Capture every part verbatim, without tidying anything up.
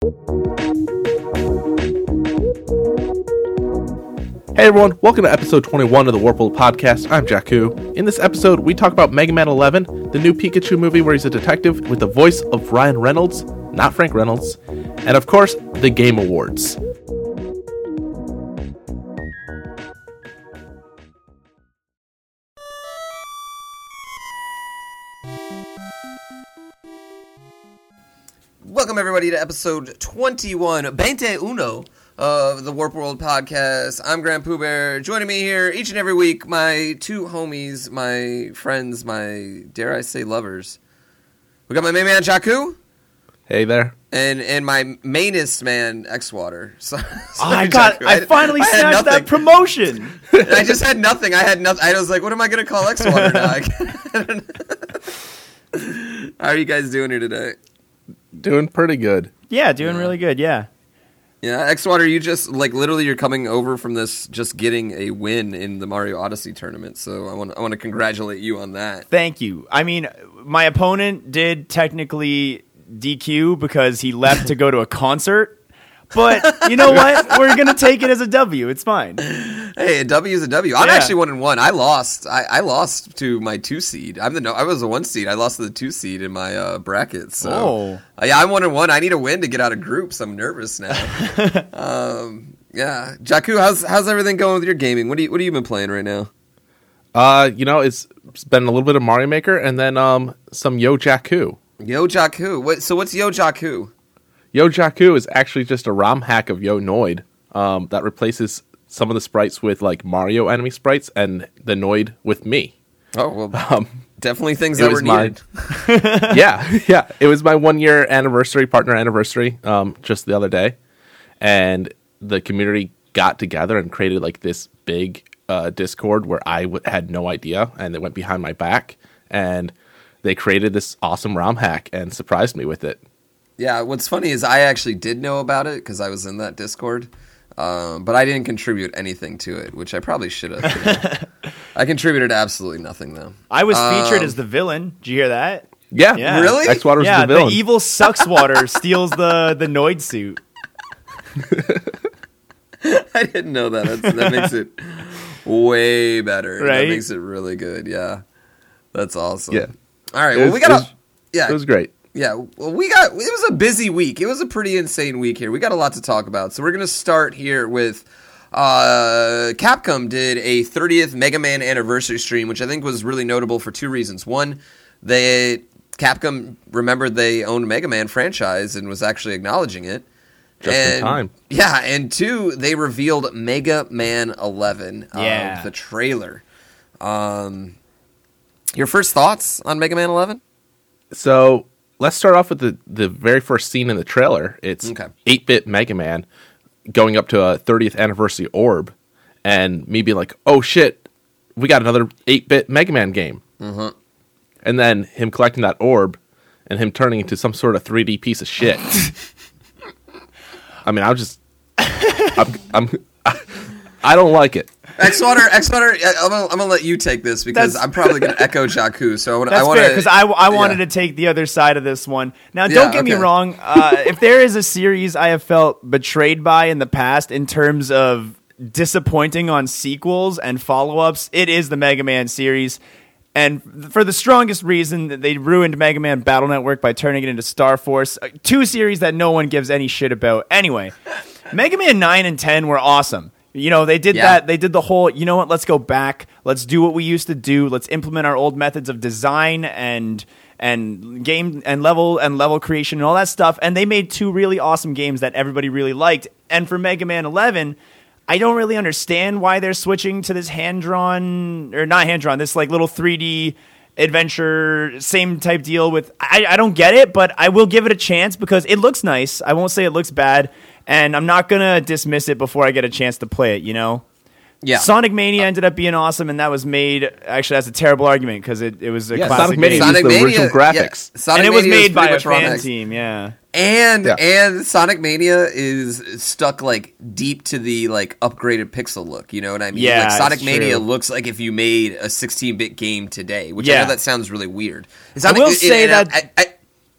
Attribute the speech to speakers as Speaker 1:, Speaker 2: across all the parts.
Speaker 1: Hey everyone, welcome to episode twenty-one of the Warp World Podcast. I'm Jakku. In this episode, we talk about Mega Man eleven, the new Pikachu movie where he's a detective with the voice of Ryan Reynolds, not Frank Reynolds, and of course, the Game Awards.
Speaker 2: Welcome everybody to episode twenty-one, Veinte Uno, of the Warp World Podcast. I'm Grant Pooh Bear. Joining me here each and every week, my two homies, my friends, my, dare I say, lovers. We got my main man, Jakku.
Speaker 1: Hey there.
Speaker 2: And and my mainest man, X-Water. So,
Speaker 3: oh, I got, I, I finally I snatched that promotion.
Speaker 2: I just had nothing. I had nothing. I was like, what am I going to call X-Water now? How are you guys doing here today?
Speaker 1: Doing pretty good.
Speaker 3: Yeah, doing
Speaker 2: yeah.
Speaker 3: really good, yeah.
Speaker 2: Yeah, X-Water, you just, like, literally you're coming over from this just getting a win in the Mario Odyssey tournament, so I want I want to congratulate you on that.
Speaker 3: Thank you. I mean, my opponent did technically D Q because he left to go to a concert, but you know what? We're going to take it as a W. It's fine.
Speaker 2: Hey, a W is a W. I'm
Speaker 3: yeah.
Speaker 2: actually one and one. I lost. I, I lost to my two seed. I'm the no. I was a one seed. I lost to the two seed in my uh, bracket. So
Speaker 3: oh.
Speaker 2: uh, yeah, I'm one and one. I need a win to get out of groups. I'm nervous now. um, yeah, Jakku, how's how's everything going with your gaming? What do you what have you been playing right now?
Speaker 1: Uh, you know, it's, it's been a little bit of Mario Maker and then um some Yo Jakku.
Speaker 2: Yo Jakku. What? So what's Yo Jakku?
Speaker 1: Yo Jakku is actually just a ROM hack of Yo Noid um, that replaces some of the sprites with like Mario enemy sprites and the Noid with me.
Speaker 2: Oh, well, um, definitely things
Speaker 1: it
Speaker 2: that
Speaker 1: was
Speaker 2: were
Speaker 1: my,
Speaker 2: needed.
Speaker 1: yeah, yeah. It was my one year anniversary, partner anniversary, um, just the other day. And the community got together and created like this big uh, Discord where I w- had no idea, and it went behind my back. And they created this awesome ROM hack and surprised me with it.
Speaker 2: Yeah, what's funny is I actually did know about it because I was in that Discord, um, but I didn't contribute anything to it, which I probably should have. I contributed absolutely nothing, though.
Speaker 3: I was
Speaker 2: um,
Speaker 3: featured as the villain. Did you hear that?
Speaker 1: Yeah.
Speaker 3: yeah.
Speaker 2: Really?
Speaker 1: X-Water was
Speaker 3: yeah,
Speaker 1: the villain.
Speaker 3: the evil Suckswater steals the, the Noid suit.
Speaker 2: I didn't know that. That's, that makes it way better.
Speaker 3: Right?
Speaker 2: That makes it really good, yeah. That's awesome.
Speaker 1: Yeah.
Speaker 2: All right,
Speaker 1: It
Speaker 2: well,
Speaker 1: was,
Speaker 2: we got
Speaker 1: it was,
Speaker 2: to... Yeah.
Speaker 1: It was great.
Speaker 2: Yeah, well, we got, it was a busy week. It was a pretty insane week here. We got a lot to talk about. So we're going to start here with uh, Capcom did a thirtieth Mega Man anniversary stream, which I think was really notable for two reasons. One, they Capcom remembered they owned a Mega Man franchise and was actually acknowledging it.
Speaker 1: Just
Speaker 2: and,
Speaker 1: in time.
Speaker 2: Yeah, and two, they revealed Mega Man eleven,
Speaker 3: yeah.
Speaker 2: uh, the trailer. Um, your first thoughts on Mega Man eleven?
Speaker 1: So... let's start off with the, the very first scene in the trailer. It's
Speaker 2: okay.
Speaker 1: eight-bit Mega Man going up to a thirtieth anniversary orb, and me being like, oh shit, we got another eight-bit Mega Man game.
Speaker 2: Mm-hmm.
Speaker 1: And then him collecting that orb, and him turning into some sort of three D piece of shit. I mean, I'll just... I'm, I'm, I don't like it.
Speaker 2: X-Water, X-Water, I'm gonna, I'm gonna let you take this because
Speaker 3: That's,
Speaker 2: I'm probably gonna echo Jakku. So I want,
Speaker 3: that's
Speaker 2: I want
Speaker 3: fair because I, I wanted
Speaker 2: yeah.
Speaker 3: to take the other side of this one. Now,
Speaker 2: Yeah,
Speaker 3: don't get
Speaker 2: okay.
Speaker 3: me wrong. Uh, if there is a series I have felt betrayed by in the past in terms of disappointing on sequels and follow-ups, it is the Mega Man series. And for the strongest reason, that they ruined Mega Man Battle Network by turning it into Star Force, two series that no one gives any shit about. Anyway, Mega Man nine and ten were awesome. You know, they did
Speaker 2: yeah.
Speaker 3: that. They did the whole, you know what, let's go back. Let's do what we used to do. Let's implement our old methods of design and and game and level and level creation and all that stuff. And they made two really awesome games that everybody really liked. And for Mega Man eleven, I don't really understand why they're switching to this hand-drawn, or not hand-drawn, this like little three D adventure, same type deal with, I, I don't get it, but I will give it a chance because it looks nice. I won't say it looks bad. And I'm not going to dismiss it before I get a chance to play it, you know?
Speaker 2: Yeah.
Speaker 3: Sonic Mania ended up being awesome, and that was made, actually, that's a terrible argument, because it, it was a
Speaker 1: Yeah,
Speaker 3: classic
Speaker 1: Sonic Mania
Speaker 3: game.
Speaker 1: used
Speaker 2: Sonic
Speaker 1: the
Speaker 2: Mania,
Speaker 1: original graphics.
Speaker 2: Yeah, Sonic
Speaker 3: and it was
Speaker 2: Mania
Speaker 3: made by a
Speaker 2: pretty much
Speaker 3: fan
Speaker 2: Ron
Speaker 3: team, yeah.
Speaker 2: And
Speaker 1: Yeah.
Speaker 2: and Sonic Mania is stuck like deep to the like upgraded pixel look. You know what I mean?
Speaker 3: Yeah,
Speaker 2: like Sonic
Speaker 3: it's
Speaker 2: Mania
Speaker 3: true.
Speaker 2: looks like if you made a sixteen-bit game today, which I
Speaker 3: Yeah.
Speaker 2: know that sounds really weird.
Speaker 3: I will say that-
Speaker 2: I, I,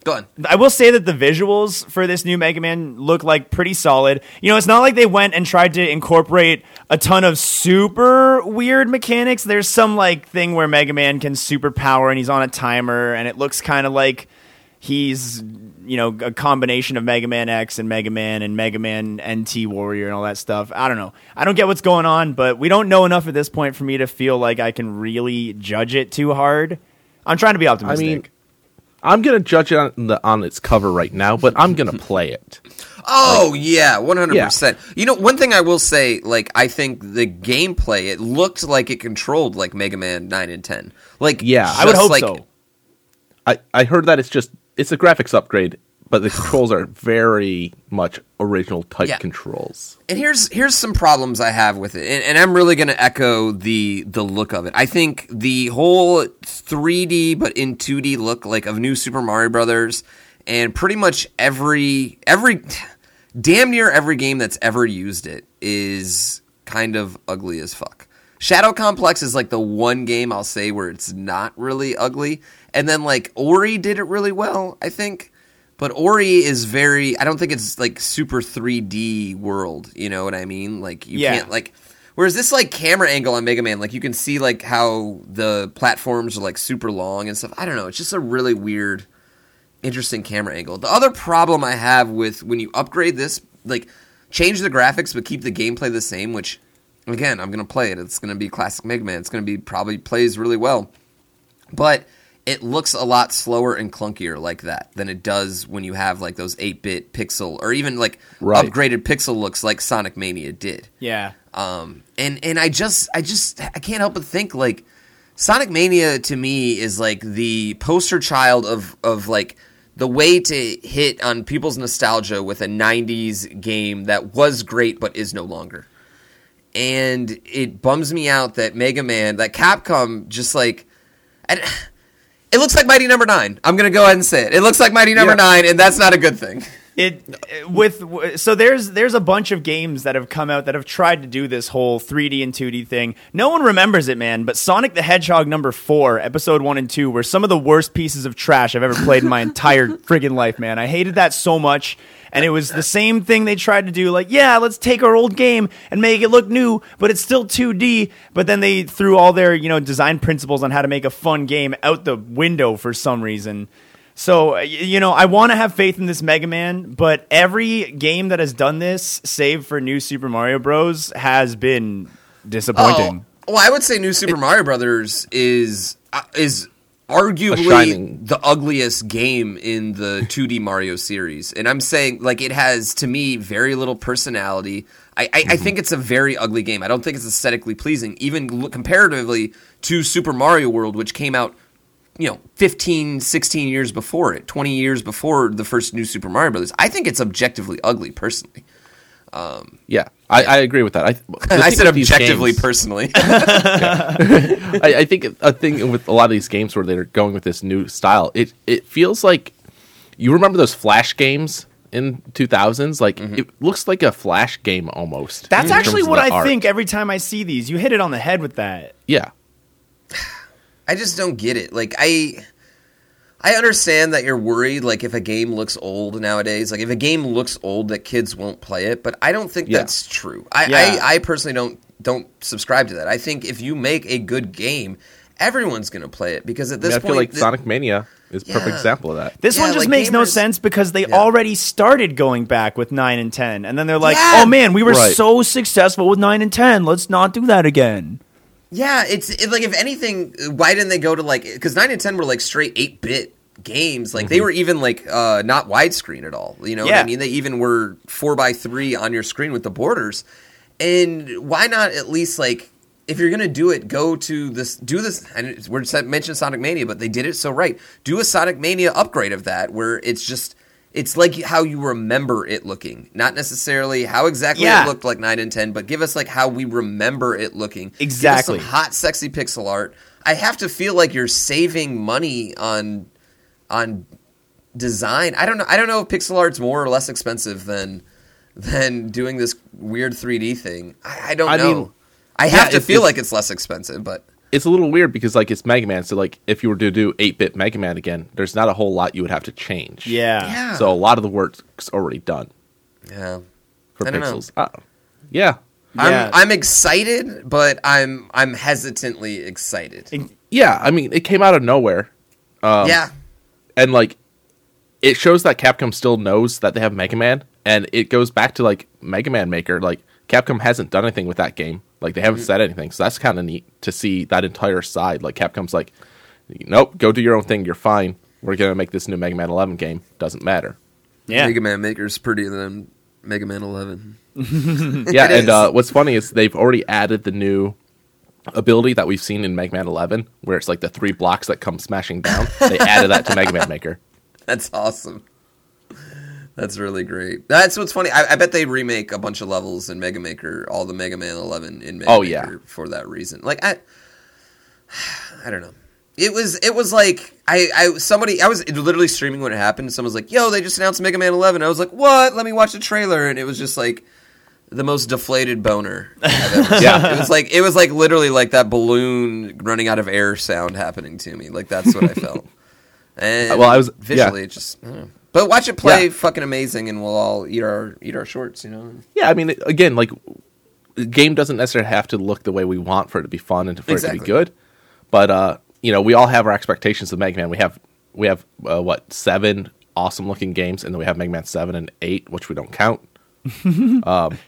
Speaker 2: Go on.
Speaker 3: I will say that the visuals for this new Mega Man look like pretty solid. You know, it's not like they went and tried to incorporate a ton of super weird mechanics. There's some like thing where Mega Man can superpower and he's on a timer, and it looks kind of like he's, you know, a combination of Mega Man X and Mega Man and Mega Man N T Warrior and all that stuff. I don't know. I don't get what's going on, but we don't know enough at this point for me to feel like I can really judge it too hard. I'm trying to be optimistic.
Speaker 1: I mean, I'm gonna judge it on, the, on its cover right now, but I'm gonna play it.
Speaker 2: Oh like, yeah, one hundred percent. You know, one thing I will say, like I think the gameplay, it looked like it controlled like Mega Man nine and ten. Like,
Speaker 1: yeah,
Speaker 3: I would hope
Speaker 2: like,
Speaker 3: so.
Speaker 1: I I heard that it's just it's a graphics upgrade, but the controls are very much original type
Speaker 2: yeah.
Speaker 1: controls.
Speaker 2: And here's here's some problems I have with it, and, and I'm really going to echo the the look of it. I think the whole three D but in two D look like of New Super Mario Brothers, and pretty much every every damn near every game that's ever used it is kind of ugly as fuck. Shadow Complex is like the one game I'll say where it's not really ugly, and then like Ori did it really well, I think. But Ori is very, I don't think it's like super three D world, you know what I mean? Like you
Speaker 3: yeah.
Speaker 2: can't like, whereas this like camera angle on Mega Man, like you can see like how the platforms are like super long and stuff. I don't know, it's just a really weird, interesting camera angle. The other problem I have with when you upgrade this, like change the graphics but keep the gameplay the same, which again, I'm going to play it. It's going to be classic Mega Man. It's going to be probably plays really well. But it looks a lot slower and clunkier like that than it does when you have like those eight-bit pixel or even like
Speaker 1: right.
Speaker 2: upgraded pixel looks like Sonic Mania did.
Speaker 3: Yeah.
Speaker 2: Um, and, and I just, I just, I can't help but think like Sonic Mania to me is like the poster child of, of like the way to hit on people's nostalgia with a nineties game that was great but is no longer. And it bums me out that Mega Man, that Capcom just like, and it looks like Mighty Number Nine. I'm gonna go ahead and say it. It looks like Mighty Number
Speaker 3: yeah.
Speaker 2: Nine, and that's not a good thing.
Speaker 3: It with so there's there's a bunch of games that have come out that have tried to do this whole three D and two D thing. No one remembers it, man. But Sonic the Hedgehog number four, episode one and two, were some of the worst pieces of trash I've ever played in my entire friggin' life, man. I hated that so much. And it was the same thing they tried to do, like, yeah, let's take our old game and make it look new, but it's still two D. But then they threw all their, you know, design principles on how to make a fun game out the window for some reason. So, you know, I want to have faith in this Mega Man, but every game that has done this, save for New Super Mario Bros., has been disappointing.
Speaker 2: Oh, well, I would say New Super it, Mario Brothers is uh, is arguably the ugliest game in the two D Mario series. And I'm saying, like, it has, to me, very little personality. I, I, mm-hmm. I think it's a very ugly game. I don't think it's aesthetically pleasing, even comparatively to Super Mario World, which came out, you know, fifteen, sixteen years before it, twenty years before the first New Super Mario Brothers. I think it's objectively ugly, personally. Um,
Speaker 1: yeah, I, I agree with that. I,
Speaker 2: I said objectively, games, personally.
Speaker 1: I, I think a thing with a lot of these games where they're going with this new style, it, it feels like, you remember those Flash games in two thousands? Like, mm-hmm. it looks like a Flash game almost.
Speaker 3: That's actually what I art. think every time I see these. You hit it on the head with that.
Speaker 1: Yeah.
Speaker 2: I just don't get it. Like, I I understand that you're worried, like, if a game looks old nowadays. Like, if a game looks old, that kids won't play it. But I don't think yeah. that's true. I, yeah. I, I personally don't don't subscribe to that. I think if you make a good game, everyone's going to play it. Because at this
Speaker 1: I mean,
Speaker 2: point...
Speaker 1: I feel like
Speaker 2: the,
Speaker 1: Sonic Mania is a
Speaker 2: yeah.
Speaker 1: perfect example of that.
Speaker 3: This
Speaker 2: yeah,
Speaker 3: one just
Speaker 2: like
Speaker 3: makes
Speaker 2: gamers,
Speaker 3: no sense because they
Speaker 2: yeah.
Speaker 3: already started going back with nine and ten. And then they're like,
Speaker 2: yeah.
Speaker 3: oh, man, we were
Speaker 1: right.
Speaker 3: so successful with nine and ten. Let's not do that again.
Speaker 2: Yeah, it's it, like, if anything, why didn't they go to, like, because nine and ten were, like, straight eight-bit games. Like, mm-hmm. they were even, like, uh, not widescreen at all. You know
Speaker 3: yeah.
Speaker 2: what I mean? They even were four by three on your screen with the borders. And why not at least, like, if you're going to do it, go to this, do this, and we're mentioning Sonic Mania, but they did it so right. Do a Sonic Mania upgrade of that, where it's just, it's like how you remember it looking. Not necessarily how exactly
Speaker 3: yeah.
Speaker 2: it looked like nine and ten, but give us like how we remember it looking.
Speaker 3: Exactly.
Speaker 2: Give us some hot, sexy pixel art. I have to feel like you're saving money on on design. I don't know. I don't know if pixel art's more or less expensive than than doing this weird three D thing. I, I don't
Speaker 1: I
Speaker 2: know.
Speaker 1: mean,
Speaker 2: I have
Speaker 1: yeah,
Speaker 2: to feel like it's less expensive, but
Speaker 1: it's a little weird because like it's Mega Man, so like if you were to do eight-bit Mega Man again, there's not a whole lot you would have to change.
Speaker 3: Yeah.
Speaker 2: Yeah.
Speaker 1: So a lot of the work's already done
Speaker 2: Yeah.
Speaker 1: for
Speaker 2: I don't know.
Speaker 1: Pixels. Uh, yeah.
Speaker 3: Yeah.
Speaker 2: I'm I'm excited, but I'm I'm hesitantly excited.
Speaker 1: Yeah, I mean, it came out of nowhere. Um,
Speaker 2: yeah.
Speaker 1: And like it shows that Capcom still knows that they have Mega Man, and it goes back to like Mega Man Maker. Like Capcom hasn't done anything with that game. Like they haven't mm-hmm. said anything. So that's kind of neat to see that entire side. Like Capcom's like, nope, go do your own thing. You're fine. We're going to make this new Mega Man eleven game. Doesn't matter.
Speaker 3: Yeah.
Speaker 2: Mega Man Maker's prettier than Mega Man eleven.
Speaker 1: Yeah, and uh, what's funny is they've already added the new ability that we've seen in Mega Man eleven, where it's like the three blocks that come smashing down. They added that to Mega Man Maker.
Speaker 2: That's awesome. That's really great. That's what's funny. I, I bet they remake a bunch of levels in Mega Maker, all the Mega Man eleven in Mega
Speaker 1: oh,
Speaker 2: Maker
Speaker 1: yeah.
Speaker 2: for that reason. Like I, I don't know. It was it was like I, I somebody I was literally streaming when it happened. Someone was like, "Yo, they just announced Mega Man eleven." I was like, "What? Let me watch the trailer." And it was just like the most deflated boner I've ever seen.
Speaker 1: Yeah.
Speaker 2: It was like it was like literally like that balloon running out of air sound happening to me. Like that's what I felt. And
Speaker 1: well, I was
Speaker 2: visually
Speaker 1: yeah.
Speaker 2: it just. I don't know. But watch it play
Speaker 1: Yeah.
Speaker 2: fucking amazing, and we'll all eat our eat our shorts, you know.
Speaker 1: Yeah, I mean, again, like the game doesn't necessarily have to look the way we want for it to be fun and for
Speaker 2: Exactly.
Speaker 1: it to be good. But uh, you know, we all have our expectations of Mega Man. We have we have uh, what seven awesome looking games, and then we have Mega Man seven and eight, which we don't count. um,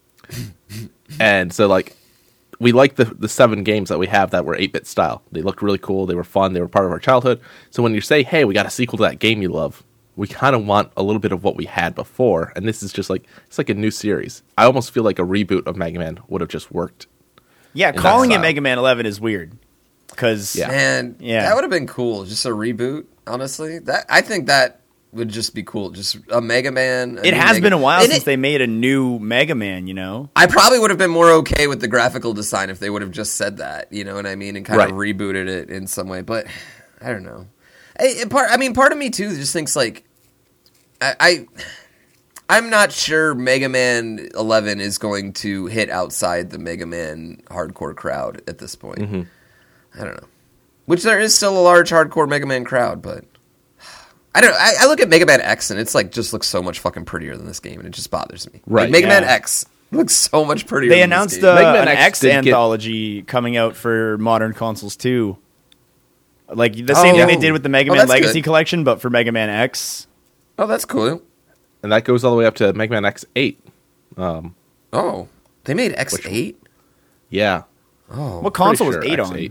Speaker 1: and so like we like the the seven games that we have that were eight bit style. They looked really cool. They were fun. They were part of our childhood. So when you say, "Hey, we got a sequel to that game you love," we kind of want a little bit of what we had before, and this is just like it's like a new series. I almost feel like a reboot of Mega Man would have just worked.
Speaker 3: Yeah,
Speaker 1: that
Speaker 3: calling it
Speaker 1: style.
Speaker 3: Mega Man eleven is weird because
Speaker 1: Yeah.
Speaker 2: And
Speaker 3: Yeah.
Speaker 2: that would have been cool, just a reboot. Honestly, that I think that would just be cool. Just a Mega Man. a
Speaker 3: it
Speaker 2: new
Speaker 3: has
Speaker 2: Mega-
Speaker 3: been a while
Speaker 2: And
Speaker 3: since
Speaker 2: it-
Speaker 3: they made a new Mega Man. You know,
Speaker 2: I probably would have been more okay with the graphical design if they would have just said that. You know what I mean, and kind of
Speaker 1: Right.
Speaker 2: rebooted it in some way. But I don't know. I, it part. I mean, part of me too just thinks like. I, I I'm not sure Mega Man eleven is going to hit outside the Mega Man hardcore crowd at this point.
Speaker 1: Mm-hmm.
Speaker 2: I don't know. Which there is still a large hardcore Mega Man crowd, but I don't know. I, I look at Mega Man X and it's like just looks so much fucking prettier than this game, and it just bothers me.
Speaker 1: Right,
Speaker 2: Like, Mega
Speaker 3: yeah.
Speaker 2: Man X looks so much prettier.
Speaker 3: they
Speaker 2: than this
Speaker 3: announced
Speaker 2: game.
Speaker 3: uh,
Speaker 1: Mega Man
Speaker 3: an
Speaker 1: X
Speaker 3: X
Speaker 1: did get-
Speaker 3: anthology coming out for modern consoles too. Like the
Speaker 2: Oh.
Speaker 3: same thing they did with the Mega
Speaker 2: Oh,
Speaker 3: Man
Speaker 2: that's
Speaker 3: Legacy
Speaker 2: good.
Speaker 3: collection, but for Mega Man X.
Speaker 2: Oh, that's cool.
Speaker 1: And that goes all the way up to Mega Man X eight. Um,
Speaker 2: Oh, they made X eight.
Speaker 1: yeah.
Speaker 2: Oh,
Speaker 3: What console
Speaker 1: Pretty
Speaker 3: was eight
Speaker 1: sure
Speaker 3: on?
Speaker 1: X eight.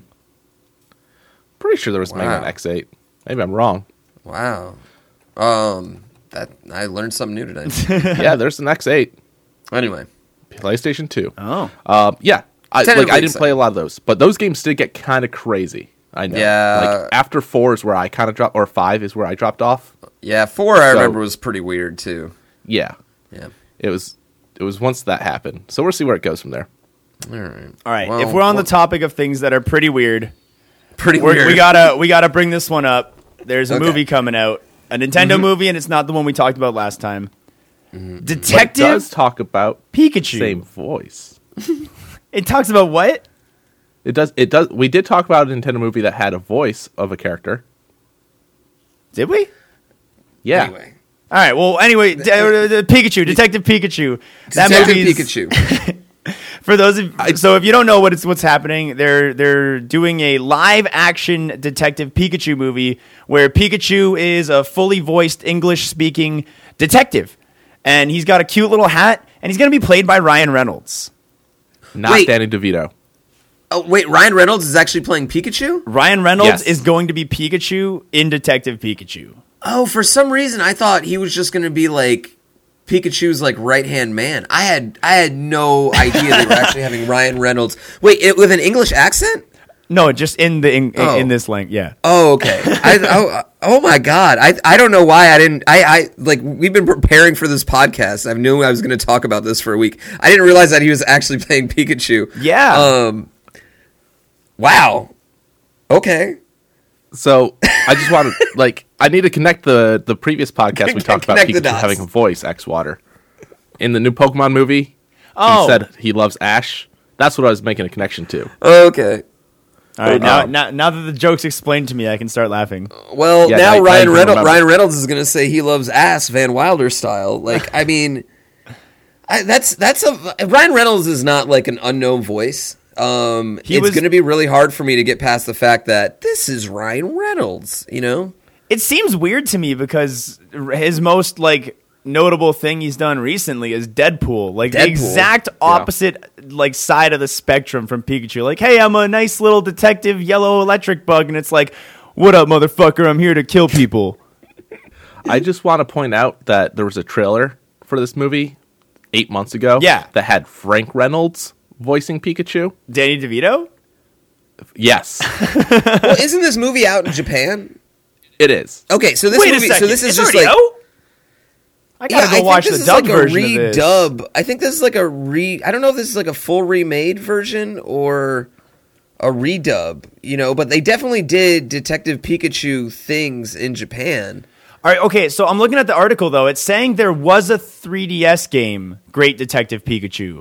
Speaker 1: Pretty sure there was Mega
Speaker 2: Wow.
Speaker 1: Man X eight. Maybe I'm wrong.
Speaker 2: wow. Um, that I learned something new today.
Speaker 1: Yeah, there's an X eight.
Speaker 2: Anyway,
Speaker 1: PlayStation two.
Speaker 3: Oh,
Speaker 1: Um, yeah, I, like
Speaker 2: Tentatively
Speaker 1: I didn't
Speaker 2: excited.
Speaker 1: play a lot of those, but those games did get kind of crazy. I know.
Speaker 2: Yeah.
Speaker 1: Like after four is where I kind of dropped, or five is where I dropped off.
Speaker 2: yeah, four I
Speaker 1: So-
Speaker 2: remember was pretty weird too.
Speaker 1: Yeah,
Speaker 2: Yeah.
Speaker 1: it was. It was once that happened. So we'll see where it goes from there.
Speaker 2: All right.
Speaker 3: all right.
Speaker 2: Well,
Speaker 3: if we're on
Speaker 2: well,
Speaker 3: the topic of things that are pretty weird,
Speaker 2: pretty
Speaker 3: we're,
Speaker 2: weird.
Speaker 3: we gotta we gotta bring this one up. There's a
Speaker 2: Okay.
Speaker 3: movie coming out, a Nintendo
Speaker 1: Mm-hmm.
Speaker 3: movie, and it's not the one we talked about last time.
Speaker 1: But it
Speaker 3: Detective
Speaker 1: does talk about
Speaker 3: Pikachu.
Speaker 1: same voice.
Speaker 3: It talks about what?
Speaker 1: It does. It does. We did talk about a Nintendo movie that had a voice of a character.
Speaker 3: Did we?
Speaker 1: Yeah.
Speaker 2: Anyway,
Speaker 3: All right. Well, anyway, d- uh, d- Pikachu, Detective Pikachu. That
Speaker 2: Detective
Speaker 3: movie
Speaker 2: Pikachu.
Speaker 3: For those of so if you don't know what it's what's happening, they're they're doing a live action Detective Pikachu movie where Pikachu is a fully voiced English speaking detective, and he's got a cute little hat, and he's going to be played by Ryan Reynolds.
Speaker 1: Not
Speaker 2: Wait.
Speaker 1: Danny DeVito.
Speaker 2: Oh wait, Ryan Reynolds is actually playing Pikachu?
Speaker 3: Ryan Reynolds
Speaker 1: Yes.
Speaker 3: is going to be Pikachu in Detective Pikachu.
Speaker 2: Oh, for some reason I thought he was just going to be like Pikachu's like right hand man. I had I had no idea they were actually having Ryan Reynolds. Wait, it, with an English accent?
Speaker 3: No, just in the in,
Speaker 2: Oh.
Speaker 3: in this link, yeah.
Speaker 2: Oh, okay. I, oh, oh my god. I I don't know why I didn't. I I like we've been preparing for this podcast. I knew I was going to talk about this for a week. I didn't realize that he was actually playing Pikachu.
Speaker 3: Yeah.
Speaker 2: Um. Wow. Okay.
Speaker 1: So I just want to like I need to connect the the previous podcast we talked about
Speaker 2: Connect the
Speaker 1: Pikachu
Speaker 2: dots.
Speaker 1: having a voice, X Water. In the new Pokemon movie,
Speaker 3: Oh.
Speaker 1: he said he loves Ash. That's what I was making a connection to.
Speaker 2: Okay.
Speaker 3: All right, now,
Speaker 1: Um,
Speaker 3: now now that the joke's explained to me, I can start laughing.
Speaker 2: Well,
Speaker 1: Yeah,
Speaker 2: now
Speaker 1: I- I
Speaker 2: Ryan
Speaker 1: can
Speaker 2: Reynolds
Speaker 1: remember.
Speaker 2: Ryan Reynolds is going to say he loves ass Van Wilder style. Like, I mean, I, that's that's a Ryan Reynolds is not like an unknown voice. Um,
Speaker 3: He
Speaker 2: it's
Speaker 3: was-
Speaker 2: going to be really hard for me to get past the fact that this is Ryan Reynolds. You know,
Speaker 3: It seems weird to me because his most like notable thing he's done recently is Deadpool, like the
Speaker 2: Deadpool.
Speaker 3: exact opposite like side of the spectrum from Pikachu. Like, hey, I'm a nice little detective, yellow electric bug, and it's like, what up, motherfucker? I'm here to kill people.
Speaker 1: I just want to point out that there was a trailer for this movie eight months ago.
Speaker 3: Yeah.
Speaker 1: That had Frank Reynolds voicing Pikachu.
Speaker 3: Danny DeVito?
Speaker 1: Yes,
Speaker 2: well, isn't this movie out in Japan?
Speaker 1: it is.
Speaker 2: Okay, so this
Speaker 3: Wait
Speaker 2: movie,
Speaker 3: a second.
Speaker 2: so this is
Speaker 3: it's
Speaker 2: just
Speaker 3: already
Speaker 2: like.
Speaker 3: out? I gotta
Speaker 2: Yeah,
Speaker 3: go
Speaker 2: I think
Speaker 3: watch
Speaker 2: this
Speaker 3: the
Speaker 2: is
Speaker 3: dub
Speaker 2: like a
Speaker 3: version of this.
Speaker 2: redub. I think this is like a re. I don't know if this is like a full remade version or a redub. You know, but they definitely did Detective Pikachu things in Japan.
Speaker 3: All right, okay, so I'm looking at the article, though. It's saying there was a three D S game, Great Detective Pikachu.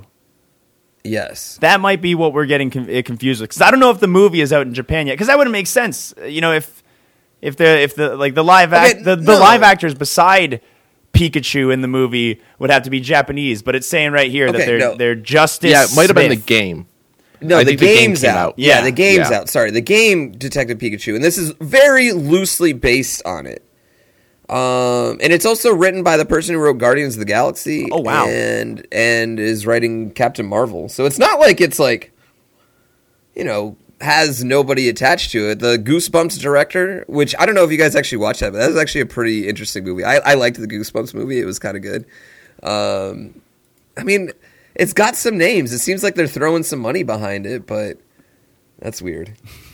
Speaker 2: Yes.
Speaker 3: That might be what we're getting com- confused with. Because I don't know if the movie is out in Japan yet. Because that wouldn't make sense. You know, if if the if the like the live act
Speaker 2: Okay,
Speaker 3: the, the
Speaker 2: no.
Speaker 3: live actors beside Pikachu in the movie would have to be Japanese. But it's saying right here that
Speaker 2: Okay,
Speaker 3: they're
Speaker 2: no.
Speaker 3: they're Justice.
Speaker 1: Yeah, it might have been the
Speaker 3: Smith.
Speaker 1: game.
Speaker 2: No,
Speaker 1: I
Speaker 2: the
Speaker 1: think the game
Speaker 2: game's
Speaker 1: came
Speaker 2: out.
Speaker 1: out.
Speaker 2: Yeah,
Speaker 3: Yeah.
Speaker 2: the game's
Speaker 1: Yeah.
Speaker 2: out. Sorry, the game Detective Pikachu, and this is very loosely based on it. Um, and it's also written by the person who wrote Guardians of the Galaxy.
Speaker 3: Oh, wow.
Speaker 2: And and is writing Captain Marvel. So it's not like it's like, you know, has nobody attached to it. The Goosebumps director, which I don't know if you guys actually watched that, but that was actually a pretty interesting movie. I, I liked the Goosebumps movie. It was kind of good. Um, I mean, it's got some names. It seems like they're throwing some money behind it, but that's weird.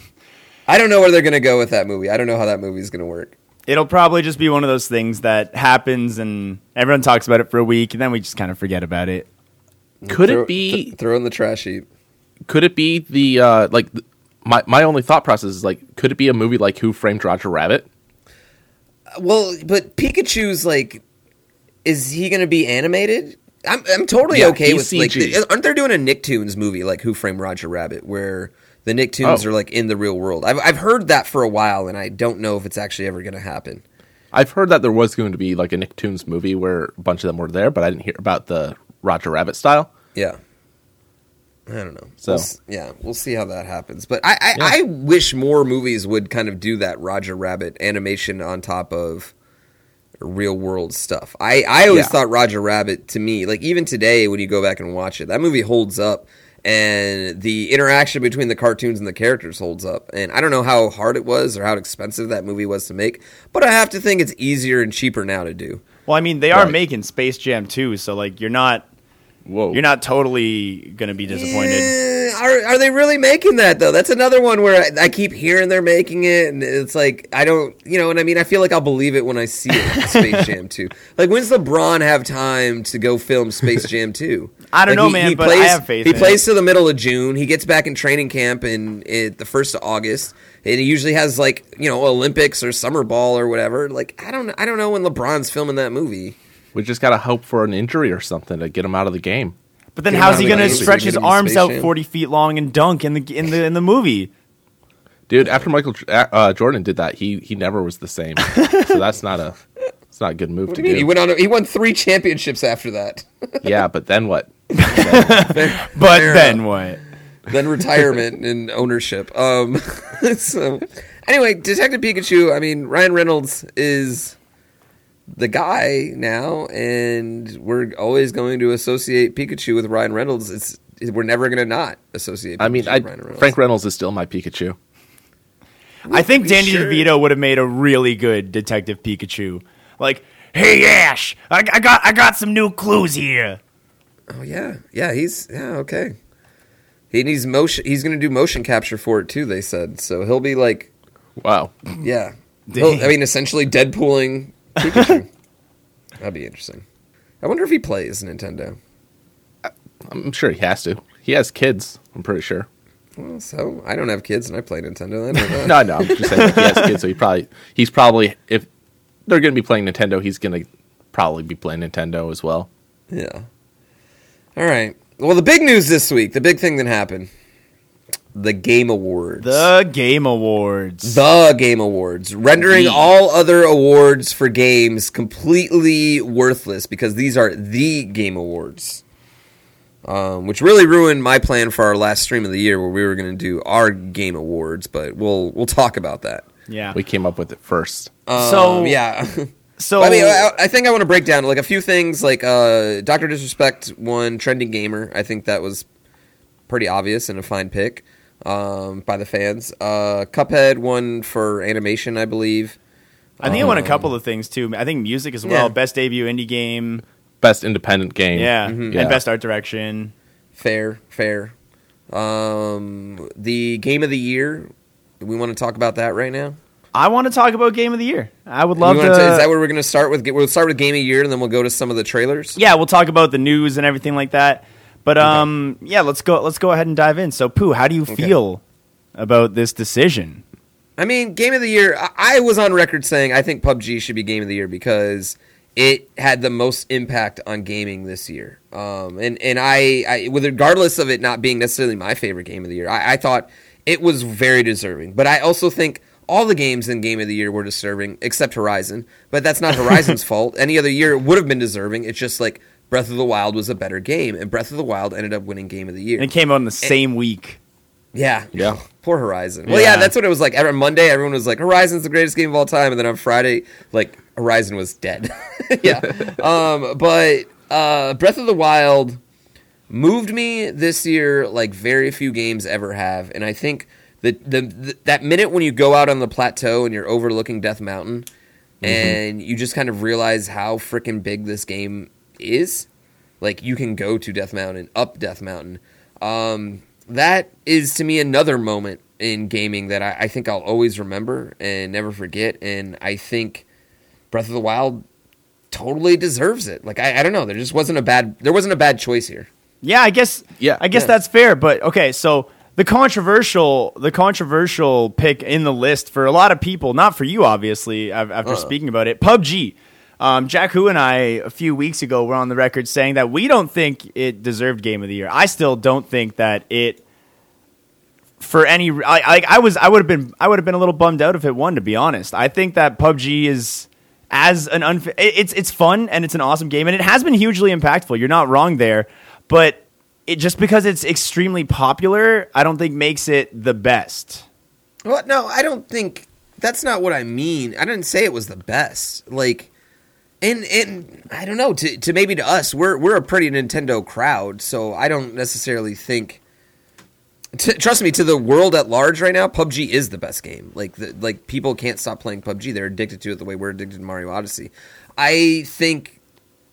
Speaker 2: I don't know where they're going to go with that movie. I don't know how that movie is going to work.
Speaker 3: It'll probably just be one of those things that happens and everyone talks about it for a week and then we just kind of forget about it.
Speaker 1: Could
Speaker 2: Throw-
Speaker 1: it be?
Speaker 2: th- throw in the trash heap?
Speaker 1: Could it be the uh, like? th- My my only thought process is like, could it be a movie like Who Framed Roger Rabbit?
Speaker 2: Well, but Pikachu's like, is he going to be animated? I'm I'm totally
Speaker 1: Yeah,
Speaker 2: okay
Speaker 1: he's
Speaker 2: with
Speaker 1: C
Speaker 2: like,
Speaker 1: G.
Speaker 2: the- aren't they doing a Nicktoons movie like Who Framed Roger Rabbit where the Nicktoons
Speaker 1: Oh.
Speaker 2: are like in the real world? I've I've heard that for a while, and I don't know if it's actually ever going to happen.
Speaker 1: I've heard that there was going to be like a Nicktoons movie where a bunch of them were there, but I didn't hear about the Roger Rabbit style.
Speaker 2: Yeah. I don't know.
Speaker 1: So-
Speaker 2: We'll s- yeah, we'll see how that happens. But I, I,
Speaker 1: Yeah.
Speaker 2: I wish more movies would kind of do that Roger Rabbit animation on top of real world stuff. I, I always
Speaker 1: Yeah.
Speaker 2: thought Roger Rabbit, to me, like even today when you go back and watch it, that movie holds up. And the interaction between the cartoons and the characters holds up. And I don't know how hard it was or how expensive that movie was to make, but I have to think it's easier and cheaper now to do.
Speaker 3: Well, I mean, they are
Speaker 1: Right.
Speaker 3: making Space Jam too, so like you're not
Speaker 1: Whoa!
Speaker 3: you're not totally going to be disappointed.
Speaker 2: Eh, are are they really making that though? That's another one where I, I keep hearing they're making it, and it's like I don't, you know what I mean? I feel like I'll believe it when I see it. Space Jam two. Like when's LeBron have time to go film Space Jam two?
Speaker 3: I don't
Speaker 2: Like,
Speaker 3: know,
Speaker 2: he-
Speaker 3: man,
Speaker 2: he
Speaker 3: but
Speaker 2: plays,
Speaker 3: I have faith
Speaker 2: He
Speaker 3: in
Speaker 2: plays
Speaker 3: it.
Speaker 2: to the middle of June. He gets back in training camp in, in the first of August, and he usually has like you know Olympics or summer ball or whatever. Like I don't I don't know when LeBron's filming that movie.
Speaker 1: We just gotta hope for an injury or something to get him out of the game.
Speaker 3: But then
Speaker 2: Get him
Speaker 3: how's
Speaker 2: out
Speaker 3: he
Speaker 2: of
Speaker 3: going
Speaker 2: the
Speaker 3: to
Speaker 2: game. Is he
Speaker 3: stretch
Speaker 2: gonna
Speaker 3: his
Speaker 2: be
Speaker 3: arms
Speaker 2: Space
Speaker 3: out
Speaker 2: Jam?
Speaker 3: forty feet long and dunk in the in the in the movie?
Speaker 1: Dude, after Michael uh, Jordan did that, he he never was the same. So that's not a it's not a good move
Speaker 2: What
Speaker 1: to
Speaker 2: do you mean?
Speaker 1: do.
Speaker 2: He went on. A, he won three championships after that.
Speaker 1: Yeah, but then what?
Speaker 3: But
Speaker 2: Fair
Speaker 3: then
Speaker 2: enough.
Speaker 3: what?
Speaker 2: Then retirement and ownership. Um, so anyway, Detective Pikachu. I mean, Ryan Reynolds is the guy now, and we're always going to associate Pikachu with Ryan Reynolds. It's we're never going to not associate. Pikachu
Speaker 1: I mean, I,
Speaker 2: with Ryan Reynolds.
Speaker 1: Frank Reynolds is still my Pikachu.
Speaker 3: I think Danny
Speaker 2: sure.
Speaker 3: DeVito would have made a really good Detective Pikachu. Like, hey Ash, I, I got I got some new clues here.
Speaker 2: Oh yeah, yeah. He's yeah okay. He needs motion. He's going to do motion capture for it too. They said so. He'll be like,
Speaker 1: Wow.
Speaker 2: yeah. He'll, I mean, essentially Deadpooling Pikachu. That'd be interesting. I wonder if he plays Nintendo.
Speaker 1: I'm sure he has to. He has kids, I'm pretty sure.
Speaker 2: Well, so I don't have kids and I play Nintendo. I don't know.
Speaker 1: No, no, I'm just saying like, he has kids, so he probably he's probably if they're gonna be playing Nintendo, he's gonna probably be playing Nintendo as well.
Speaker 2: Yeah. All right. Well, the big news this week, the big thing that happened. the Game Awards.
Speaker 3: The Game Awards.
Speaker 2: The Game Awards. Rendering
Speaker 3: The.
Speaker 2: all other awards for games completely worthless because these are the Game Awards. Um, which really ruined my plan for our last stream of the year where we were going to do our Game Awards, but we'll we'll talk about that.
Speaker 3: Yeah.
Speaker 1: We came up with it first.
Speaker 2: Um,
Speaker 3: So-
Speaker 2: yeah.
Speaker 3: So
Speaker 2: I mean, I, I think I want to break down like a few things. Like uh, Doctor Disrespect won Trending Gamer. I think that was pretty obvious and a fine pick um, by the fans. Uh, Cuphead won for animation, I believe.
Speaker 3: I think it won a couple of things too. I think music as well.
Speaker 2: Yeah.
Speaker 3: Best debut indie game.
Speaker 1: Best independent game.
Speaker 3: Yeah.
Speaker 2: Mhm.
Speaker 1: Yeah.
Speaker 3: And best art direction.
Speaker 2: Fair, fair. Um, the Game of the Year. Do we want to talk about that right now?
Speaker 3: I want to talk about Game of the Year. I would love
Speaker 2: We
Speaker 3: to.
Speaker 2: wanna t- is that where we're going to start with? We'll start with Game of the Year, and then we'll go to some of the trailers.
Speaker 3: Yeah, we'll talk about the news and everything like that. But um, yeah, let's go. Let's go ahead and dive in. So, Pooh, how do you feel about this decision?
Speaker 2: I mean, Game of the Year, I, I was on record saying I think P U B G should be Game of the Year because it had the most impact on gaming this year. Um, and and I, I, with regardless of it not being necessarily my favorite Game of the Year, I, I thought it was very deserving. But I also think all the games in Game of the Year were deserving, except Horizon. But that's not Horizon's fault. Any other year would have been deserving. It's just like Breath of the Wild was a better game, and Breath of the Wild ended up winning Game of the Year.
Speaker 3: And it came out in the same week.
Speaker 2: Yeah.
Speaker 1: Yeah.
Speaker 2: Poor Horizon. Well, yeah.
Speaker 3: Yeah.
Speaker 2: that's what it was like. Every Monday, everyone was like, Horizon's the greatest game of all time. And then on Friday, like, Horizon was dead. yeah. Um, but uh, Breath of the Wild moved me this year like very few games ever have. And I think the, the, the that minute when you go out on the plateau and you're overlooking Death Mountain mm-hmm. and you just kind of realize how freaking big this game is, like, you can go to Death Mountain, up Death Mountain. Um... That is, to me, another moment in gaming that I, I think I'll always remember and never forget. And I think Breath of the Wild totally deserves it. Like, I, I don't know. There just wasn't a bad there wasn't a bad choice here.
Speaker 3: Yeah, I guess.
Speaker 1: Yeah.
Speaker 3: I guess
Speaker 2: Yeah.
Speaker 3: that's fair. But okay, so the controversial, the controversial pick in the list for a lot of people, not for you, obviously. After
Speaker 2: Uh-uh.
Speaker 3: speaking about it, P U B G. Um, Jack Hu and I a few weeks ago were on the record saying that we don't think it deserved Game of the Year. I still don't think that it. For any, I, I, I was, I would have been, I would have been a little bummed out if it won. To be honest, I think that P U B G is as an unfa- it's it's fun and it's an awesome game and it has been hugely impactful. You're not wrong there, but it just because it's extremely popular, I don't think makes it the best.
Speaker 2: Well, no, I don't think that's not what I mean. I didn't say it was the best. Like, and and I don't know. To to maybe to us, we're we're a pretty Nintendo crowd, so I don't necessarily think. T- trust me, to the world at large right now, P U B G is the best game. Like, the, like people can't stop playing P U B G. They're addicted to it the way we're addicted to Mario Odyssey. I think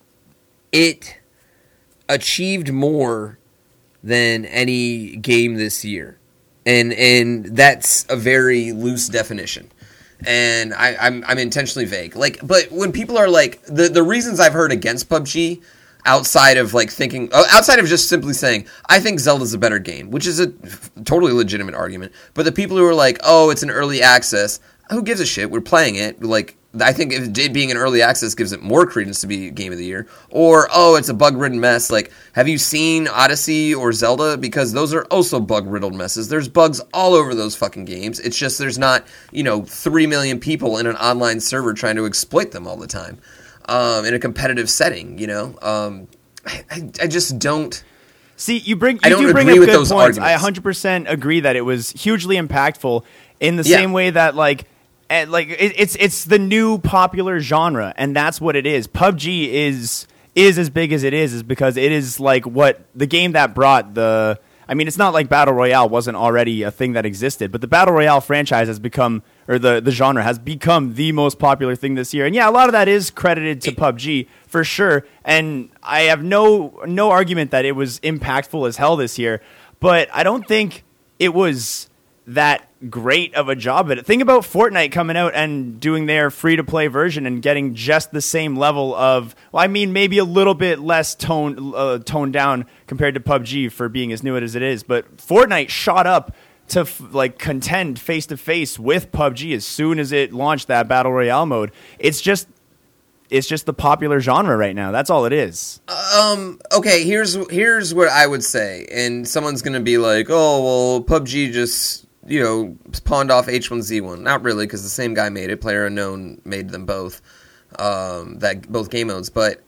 Speaker 2: it achieved more than any game this year, and and that's a very loose definition. And I, I'm I'm intentionally vague. Like, but when people are like the the reasons I've heard against P U B G. Outside of like thinking, outside of just simply saying, I think Zelda's a better game, which is a f- totally legitimate argument. But the people who are like, oh, it's an early access, who gives a shit? We're playing it. Like, I think if it being an early access gives it more credence to be Game of the Year. Or, oh, it's a bug-ridden mess. Like, have you seen Odyssey or Zelda? Because those are also bug-riddled messes. There's bugs all over those fucking games. It's just there's not, you know, three million people in an online server trying to exploit them all the time. Um, in a competitive setting, you know, um, I, I, I just don't.
Speaker 3: See, you bring you
Speaker 2: I don't
Speaker 3: do bring
Speaker 2: agree
Speaker 3: up
Speaker 2: with
Speaker 3: good
Speaker 2: those
Speaker 3: points. I
Speaker 2: arguments.
Speaker 3: one hundred percent agree that it was hugely impactful in the
Speaker 2: Yeah.
Speaker 3: same way that like eh, like it, it's it's the new popular genre and that's what it is. P U B G is is as big as it is is because it is like what the game that brought the I mean, it's not like Battle Royale wasn't already a thing that existed, but the Battle Royale franchise has become, or the, the genre has become the most popular thing this year. And yeah, a lot of that is credited to P U B G for sure. And I have no no argument that it was impactful as hell this year, but I don't think it was that great of a job at it. Think about Fortnite coming out and doing their free-to-play version and getting just the same level of, well, I mean, maybe a little bit less tone, uh, toned down compared to P U B G for being as new as it is. But Fortnite shot up to f- like contend face-to-face with P U B G as soon as it launched that Battle Royale mode. It's just, it's just the popular genre right now. That's all it is.
Speaker 2: Um. Okay. Here's here's what I would say, and someone's gonna be like, "Oh, well, P U B G just you know pawned off H one Z one." Not really, because the same guy made it. PlayerUnknown made them both. Um. That both game modes, but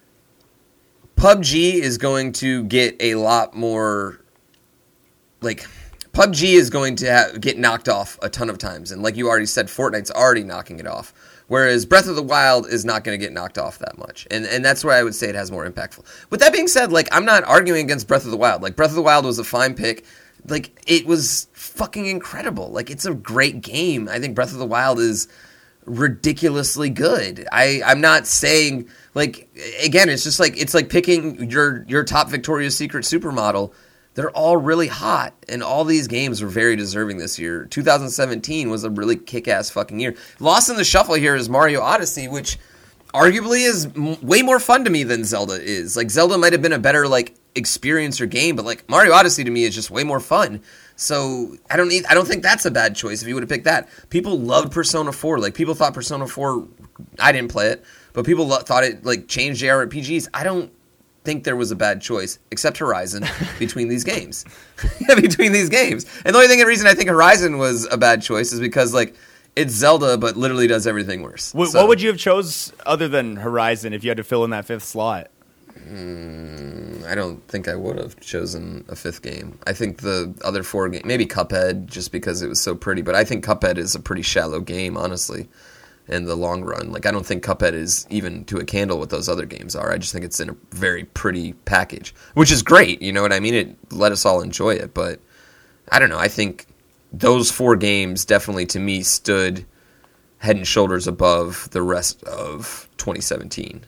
Speaker 2: P U B G is going to get a lot more. Like, P U B G is going to ha- get knocked off a ton of times, and like you already said, Fortnite's already knocking it off. Whereas Breath of the Wild is not going to get knocked off that much. And and that's where I would say it has more impactful. With that being said, like, I'm not arguing against Breath of the Wild. Like, Breath of the Wild was a fine pick. Like, it was fucking incredible. Like, it's a great game. I think Breath of the Wild is ridiculously good. I, I'm not saying, like, again, it's just like, it's like picking your, your top Victoria's Secret supermodel. They're all really hot, and all these games were very deserving this year. two thousand seventeen was a really kick-ass fucking year. Lost in the shuffle here is Mario Odyssey, which arguably is m- way more fun to me than Zelda is. Like, Zelda might have been a better, like, experience or game, but, like, Mario Odyssey to me is just way more fun. So, I don't need, I don't think that's a bad choice if you would have picked that. People loved Persona four. Like, people thought Persona four, I didn't play it, but people lo- thought it, like, changed J R P Gs. I don't think there was a bad choice, except Horizon, between these games. yeah, between these games. And the only thing, the reason I think Horizon was a bad choice is because, like, it's Zelda, but literally does everything worse.
Speaker 3: What,
Speaker 2: so,
Speaker 3: what would you have chose other than Horizon if you had to fill in that fifth slot?
Speaker 2: Mm, I don't think I would have chosen a fifth game. I think the other four games, maybe Cuphead, just because it was so pretty, but I think Cuphead is a pretty shallow game, honestly. In the long run. Like, I don't think Cuphead is even to a candle what those other games are. I just think it's in a very pretty package, which is great, you know what I mean? It let us all enjoy it, but I don't know. I think those four games definitely, to me, stood head and shoulders above the rest of twenty seventeen.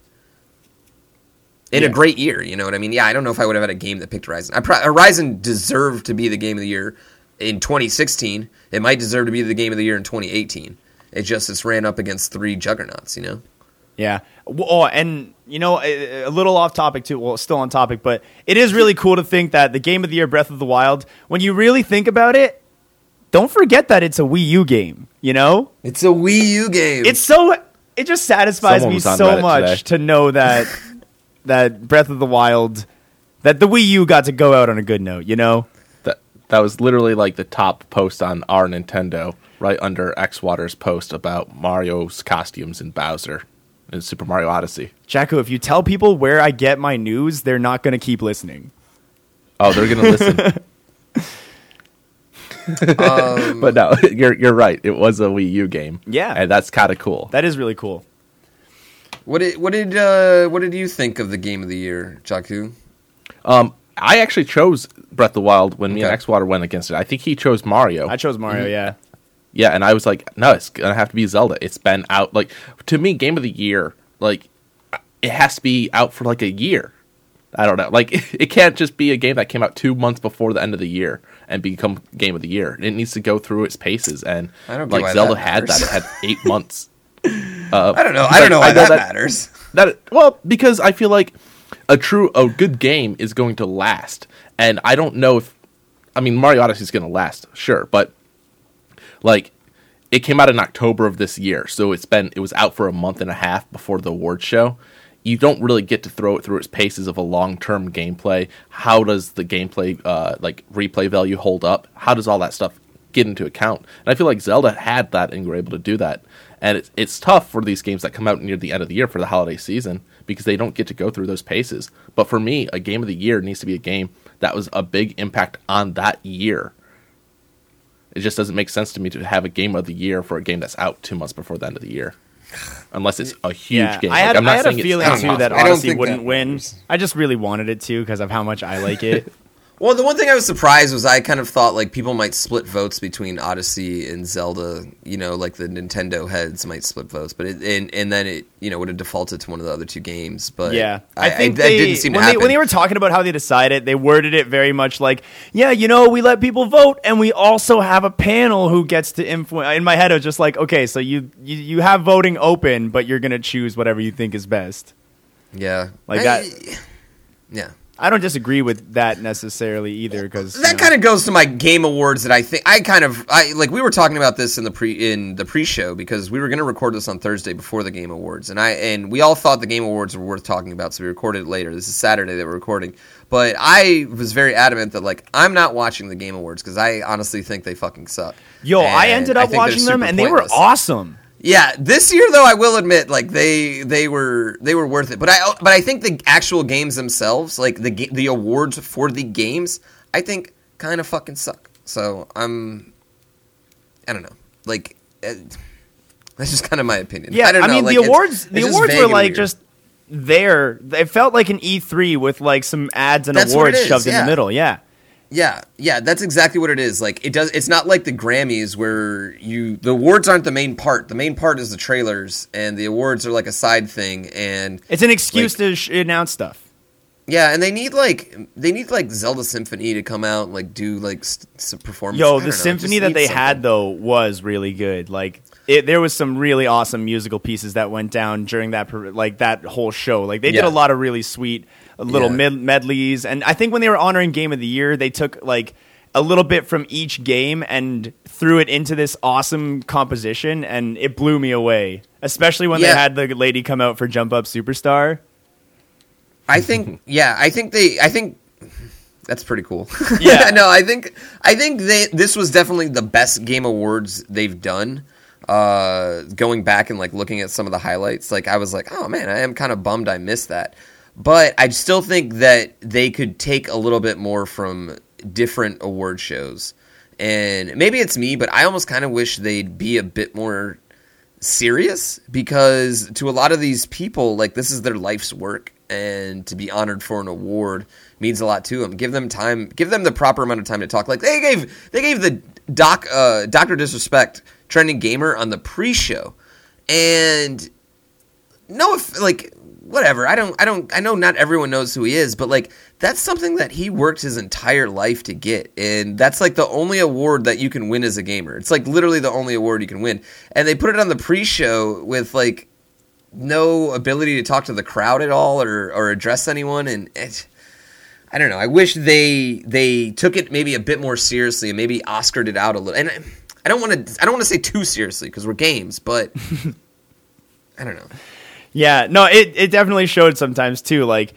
Speaker 2: In
Speaker 3: yeah.
Speaker 2: a great year, you know what I mean? Yeah, I don't know if I would have had a game that picked Horizon. I pro- Horizon deserved to be the game of the year in twenty sixteen. It might deserve to be the game of the year in twenty eighteen. It just it's ran up against three juggernauts, you know?
Speaker 3: Yeah. Oh, and, you know, a, a little off topic, too. Well, still on topic, but it is really cool to think that the game of the year, Breath of the Wild, when you really think about it, don't forget that it's a Wii U game, you know?
Speaker 2: It's a Wii U game.
Speaker 3: It's so... It just satisfies
Speaker 1: Someone
Speaker 3: me
Speaker 1: was on
Speaker 3: so
Speaker 1: Reddit
Speaker 3: much
Speaker 1: today.
Speaker 3: to know that that Breath of the Wild... That the Wii U got to go out on a good note, you know?
Speaker 1: That that was literally like the top post on our Nintendo, right under Xwater's post about Mario's costumes in Bowser in Super Mario Odyssey.
Speaker 3: Jacko, if you tell people where I get my news, they're not going to keep listening.
Speaker 1: Oh, they're gonna listen.
Speaker 2: um,
Speaker 1: But no, you're you're right. It was a Wii U game.
Speaker 3: Yeah.
Speaker 1: and that's kind of cool.
Speaker 3: That is really cool.
Speaker 2: what did what did uh, what did you think of the game of the year, Jaku?
Speaker 1: Um, I actually chose Breath of the Wild when me
Speaker 2: Okay.
Speaker 1: and Xwater went against it. I think he chose Mario.
Speaker 3: I chose Mario, yeah.
Speaker 1: Yeah, and I was like, no, it's gonna have to be Zelda. It's been out, like, to me, game of the year, like, it has to be out for like a year. I don't know, like, it can't just be a game that came out two months before the end of the year and become game of the year. It needs to go through its paces, and
Speaker 2: I don't get
Speaker 1: like
Speaker 2: why
Speaker 1: Zelda
Speaker 2: that
Speaker 1: had that.
Speaker 2: matters.
Speaker 1: It had eight months. Uh,
Speaker 2: I don't know. I don't know why that, matters.
Speaker 1: That well, because I feel like a true, a good game is going to last, and I don't know if, I mean, Mario Odyssey is going to last, sure, but like, it came out in October of this year, so it's been it was out for a month and a half before the award show. You don't really get to throw it through its paces of a long-term gameplay. How does the gameplay, uh, like, replay value hold up? How does all that stuff get into account? And I feel like Zelda had that and were able to do that. And it's, it's tough for these games that come out near the end of the year for the holiday season because they don't get to go through those paces. But for me, a game of the year needs to be a game that was a big impact on that year. It just doesn't make sense to me to have a game of the year for a game that's out two months before the end of the year. Unless it's a huge
Speaker 3: Yeah,
Speaker 1: game.
Speaker 3: I had,
Speaker 1: like, I'm not
Speaker 3: I had a
Speaker 1: saying
Speaker 3: feeling,
Speaker 1: it's
Speaker 3: too,
Speaker 1: impossible.
Speaker 3: that
Speaker 2: I don't
Speaker 3: Odyssey
Speaker 2: think
Speaker 3: wouldn't
Speaker 2: that
Speaker 3: win.
Speaker 2: matters.
Speaker 3: I just really wanted it to because of how much I like it.
Speaker 2: Well, the one thing I was surprised was I kind of thought like people might split votes between Odyssey and Zelda. You know, like the Nintendo heads might split votes, but it, and and then it you know would have defaulted to one of the other two games. But
Speaker 3: Yeah,
Speaker 2: I,
Speaker 3: I think
Speaker 2: I,
Speaker 3: they,
Speaker 2: that didn't seem to
Speaker 3: when
Speaker 2: happen.
Speaker 3: they when they were talking about how they decided, they worded it very much like, yeah, you know, we let people vote, and we also have a panel who gets to influence. In my head, I was just like, okay, so you you, you have voting open, but you're gonna choose whatever you think is best.
Speaker 2: yeah,
Speaker 3: Like
Speaker 2: I-
Speaker 3: that-
Speaker 2: Yeah,
Speaker 3: I don't disagree with that necessarily either, because
Speaker 2: that kind of goes to my game awards that I think I kind of I like. We were talking about this in the pre in the pre-show because we were going to record this on Thursday before the game awards, and I and we all thought the game awards were worth talking about, so we recorded it later. This is Saturday that we're recording, but I was very adamant that like I'm not watching the game awards because I honestly think they fucking suck.
Speaker 3: Yo,
Speaker 2: and
Speaker 3: I ended up
Speaker 2: I
Speaker 3: watching them, and they were
Speaker 2: pointless.
Speaker 3: awesome.
Speaker 2: Yeah, this year though, I will admit, like they they were they were worth it. But I but I think the actual games themselves, like the the awards for the games, I think kind of fucking suck. So I'm, I don't know, like uh, that's just kind of my opinion.
Speaker 3: Yeah,
Speaker 2: I, don't
Speaker 3: I
Speaker 2: know,
Speaker 3: mean
Speaker 2: like,
Speaker 3: the
Speaker 2: it's-
Speaker 3: awards
Speaker 2: it's
Speaker 3: the
Speaker 2: just
Speaker 3: awards
Speaker 2: vague
Speaker 3: were
Speaker 2: and
Speaker 3: like
Speaker 2: weird.
Speaker 3: just there. It felt like an E three with like some ads and
Speaker 2: That's what
Speaker 3: awards
Speaker 2: it is,
Speaker 3: shoved in
Speaker 2: yeah.
Speaker 3: the middle. Yeah.
Speaker 2: Yeah, yeah, that's exactly what it is. Like it does. It's not like the Grammys where you the awards aren't the main part. The main part is the trailers, and the awards are like a side thing. And
Speaker 3: It's an excuse
Speaker 2: Like-
Speaker 3: to sh- announce stuff.
Speaker 2: yeah, and they need like they need like Zelda Symphony to come out and like do like st- some performance. I
Speaker 3: Yo,
Speaker 2: don't
Speaker 3: the
Speaker 2: know, it
Speaker 3: symphony
Speaker 2: just
Speaker 3: that
Speaker 2: needs
Speaker 3: they
Speaker 2: something.
Speaker 3: had though was really good. Like it, there was some really awesome musical pieces that went down during that per- like that whole show. Like they did
Speaker 2: Yeah.
Speaker 3: a lot of really sweet little
Speaker 2: Yeah.
Speaker 3: med- medleys, and I think when they were honoring Game of the Year, they took like a little bit from each game and threw it into this awesome composition, and it blew me away. Especially when
Speaker 2: Yeah.
Speaker 3: they had the lady come out for Jump Up Superstar.
Speaker 2: I think, yeah, I think they, I think that's pretty cool.
Speaker 3: Yeah.
Speaker 2: no, I think, I think they, this was definitely the best game awards they've done. Uh, going back and like looking at some of the highlights, like I was like, oh man, I am kind of bummed I missed that. But I still think that they could take a little bit more from different award shows. And maybe it's me, but I almost kind of wish they'd be a bit more serious, because to a lot of these people, like, this is their life's work, and to be honored for an award means a lot to them. Give them time, give them the proper amount of time to talk. Like they gave they gave the doc uh, Doctor Disrespect Trending Gamer on the pre-show, and no, if like whatever. I don't I don't I know not everyone knows who he is, but like that's something that he worked his entire life to get, and that's like the only award that you can win as a gamer. It's like literally the only award you can win, and they put it on the pre-show with like no ability to talk to the crowd at all or or address anyone, and it, I don't know. I wish they they took it maybe a bit more seriously and maybe Oscared it out a little. And I, I don't want to I don't want to say too seriously because we're games, but I don't know.
Speaker 3: Yeah, no, it, it definitely showed sometimes too. Like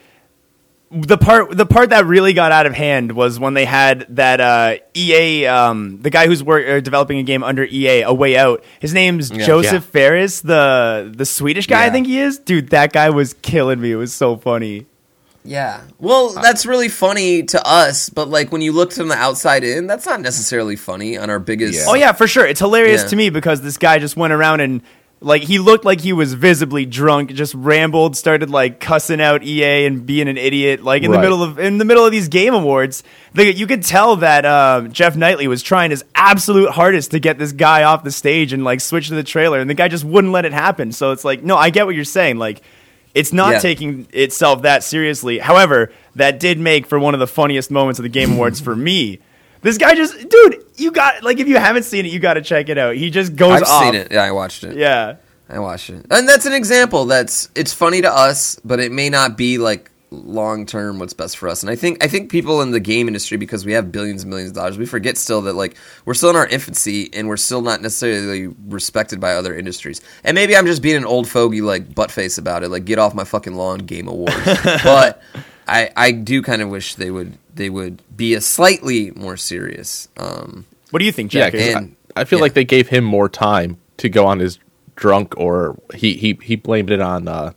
Speaker 3: the part the part that really got out of hand was when they had that uh, E A, um, the guy who's work, uh, developing a game under E A, A Way Out. His name's
Speaker 2: Yeah.
Speaker 3: Joseph
Speaker 1: Yeah.
Speaker 3: Ferris, the the Swedish guy. I
Speaker 2: Yeah.
Speaker 3: think he is. Dude, that guy was killing me. It was so funny.
Speaker 2: Yeah. Well, that's really funny to us, but like when you look from the outside in, that's not necessarily funny on our biggest.
Speaker 1: Yeah.
Speaker 3: Oh yeah, for sure. It's hilarious
Speaker 2: Yeah.
Speaker 3: to me because this guy just went around and like he looked like he was visibly drunk, just rambled, started like cussing out E A and being an idiot, like in the
Speaker 1: Right.
Speaker 3: middle of in the middle of these game awards. The, you could tell that um, Jeff Knightley was trying his absolute hardest to get this guy off the stage and like switch to the trailer, and the guy just wouldn't let it happen. So it's like, no, I get what you're saying, like. It's not
Speaker 2: Yeah.
Speaker 3: taking itself that seriously. However, that did make for one of the funniest moments of the Game Awards for me. This guy just, dude, you got like if you haven't seen it, you got to check it out. He just goes
Speaker 2: I've
Speaker 3: off.
Speaker 2: seen it. Yeah, I watched it.
Speaker 3: Yeah,
Speaker 2: I watched it. And that's an example that's it's funny to us, but it may not be like long term what's best for us. And I think I think people in the game industry, because we have billions and millions of dollars, we forget still that like we're still in our infancy and we're still not necessarily respected by other industries. And maybe I'm just being an old fogey like buttface about it, like get off my fucking lawn, Game Awards. But I I do kind of wish they would they would be a slightly more serious. Um,
Speaker 3: what do you think,
Speaker 1: Yeah,
Speaker 3: Jack?
Speaker 1: 'cause
Speaker 2: And-
Speaker 1: I, I feel
Speaker 2: yeah.
Speaker 1: like they gave him more time to go on his drunk, or he he, he blamed it on uh,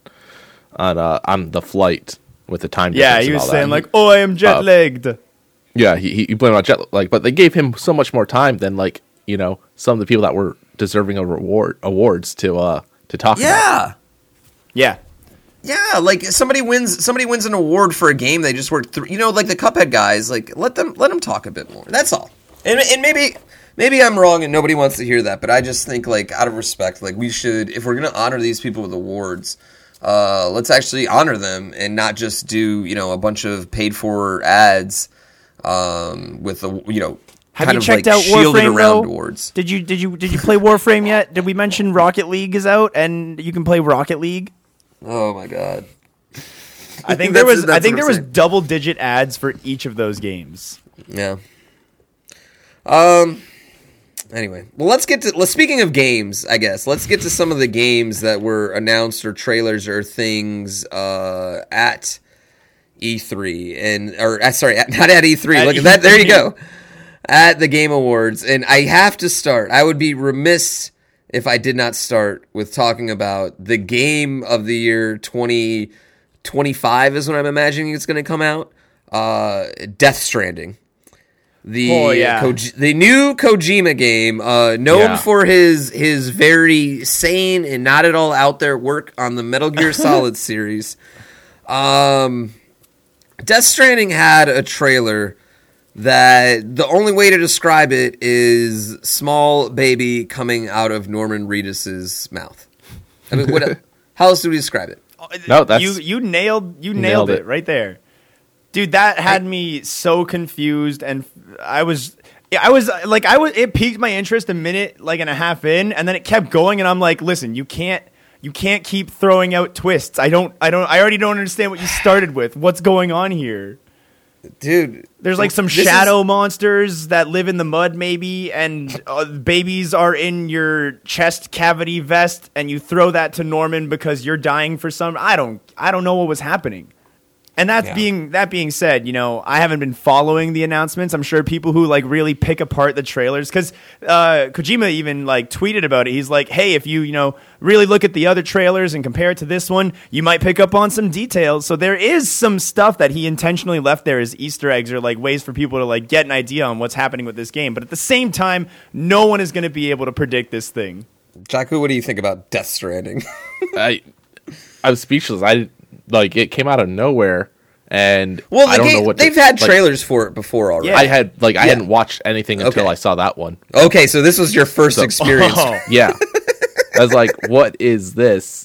Speaker 1: on uh, on the flight with the time
Speaker 3: yeah,
Speaker 1: difference
Speaker 3: he
Speaker 1: and
Speaker 3: was
Speaker 1: all
Speaker 3: saying
Speaker 1: that.
Speaker 3: like, "Oh, I am jet lagged."
Speaker 1: Yeah, he he he blamed it on jet lag, but they gave him so much more time than like you know some of the people that were deserving of reward awards to uh to talk about.
Speaker 2: yeah.
Speaker 3: yeah,
Speaker 2: Yeah, like somebody wins somebody wins an award for a game they just worked through. You know, like the Cuphead guys, like let them let them talk a bit more. That's all. And and maybe maybe I'm wrong and nobody wants to hear that, but I just think like out of respect, like we should, if we're going to honor these people with awards, uh, let's actually honor them and not just do, you know, a bunch of paid for ads um, with the, you know,
Speaker 3: Have
Speaker 2: kind
Speaker 3: you
Speaker 2: of
Speaker 3: checked
Speaker 2: like
Speaker 3: out
Speaker 2: shielded
Speaker 3: Warframe
Speaker 2: around
Speaker 3: though?
Speaker 2: awards.
Speaker 3: Did you did you did you play Warframe yet? Did we mention Rocket League is out and you can play Rocket League?
Speaker 2: Oh my god.
Speaker 3: I think there
Speaker 2: That's-
Speaker 3: was. I
Speaker 2: that's
Speaker 3: think
Speaker 2: what
Speaker 3: there
Speaker 2: I'm
Speaker 3: was
Speaker 2: saying.
Speaker 3: double digit ads for each of those games.
Speaker 2: Yeah. Um. Anyway, well, let's get to. Let's speaking of games, I guess let's get to some of the games that were announced or trailers or things uh, at E three and or uh, sorry, at, not at E three.
Speaker 3: At
Speaker 2: Look at
Speaker 3: E
Speaker 2: that. There you
Speaker 3: three.
Speaker 2: go. At the Game Awards, and I have to start. I would be remiss if I did not start with talking about the game of the year twenty twenty-five is when I'm imagining it's going to come out. Uh, Death Stranding. The
Speaker 3: Oh, yeah.
Speaker 2: Koji- the new Kojima game, uh, known
Speaker 1: Yeah.
Speaker 2: for his his very sane and not at all out there work on the Metal Gear Solid series. Um, Death Stranding had a trailer that the only way to describe it is small baby coming out of Norman Reedus's mouth. I mean, what? How else do we describe it?
Speaker 1: No, that's-
Speaker 3: you. You nailed. You nailed,
Speaker 1: nailed
Speaker 3: it.
Speaker 1: it.
Speaker 3: right there, dude. That had me so confused, and I was. I was like, I was. It piqued my interest a minute, like and a half in, and then it kept going, and I'm like, listen, you can't. You can't keep throwing out twists. I don't. I don't. I already don't understand what you started with. What's going on here?
Speaker 2: Dude,
Speaker 3: There's like some
Speaker 2: this is-
Speaker 3: shadow monsters that live in the mud, maybe, and uh, babies are in your chest cavity vest, and you throw that to Norman because you're dying for some. I don't. I don't know what was happening. And that's
Speaker 2: Yeah.
Speaker 3: being that being said, you know, I haven't been following the announcements. I'm sure people who like really pick apart the trailers, because uh, Kojima even like tweeted about it. He's like, "Hey, if you you know really look at the other trailers and compare it to this one, you might pick up on some details." So there is some stuff that he intentionally left there as Easter eggs or like ways for people to like get an idea on what's happening with this game. But at the same time, no one is going to be able to predict this thing.
Speaker 2: Jaku, what do you think about Death Stranding?
Speaker 1: I I was speechless. I like it came out of nowhere, and
Speaker 2: Well,
Speaker 1: I
Speaker 2: the
Speaker 1: don't
Speaker 2: game,
Speaker 1: know what to-
Speaker 2: they've had
Speaker 1: like,
Speaker 2: trailers for it before already.
Speaker 3: Yeah.
Speaker 1: I had like I
Speaker 2: Yeah.
Speaker 1: hadn't watched anything until
Speaker 2: Okay.
Speaker 1: I saw that one.
Speaker 2: Okay, so this was your first experience.
Speaker 3: Oh.
Speaker 1: Yeah, I was like, "What is this?"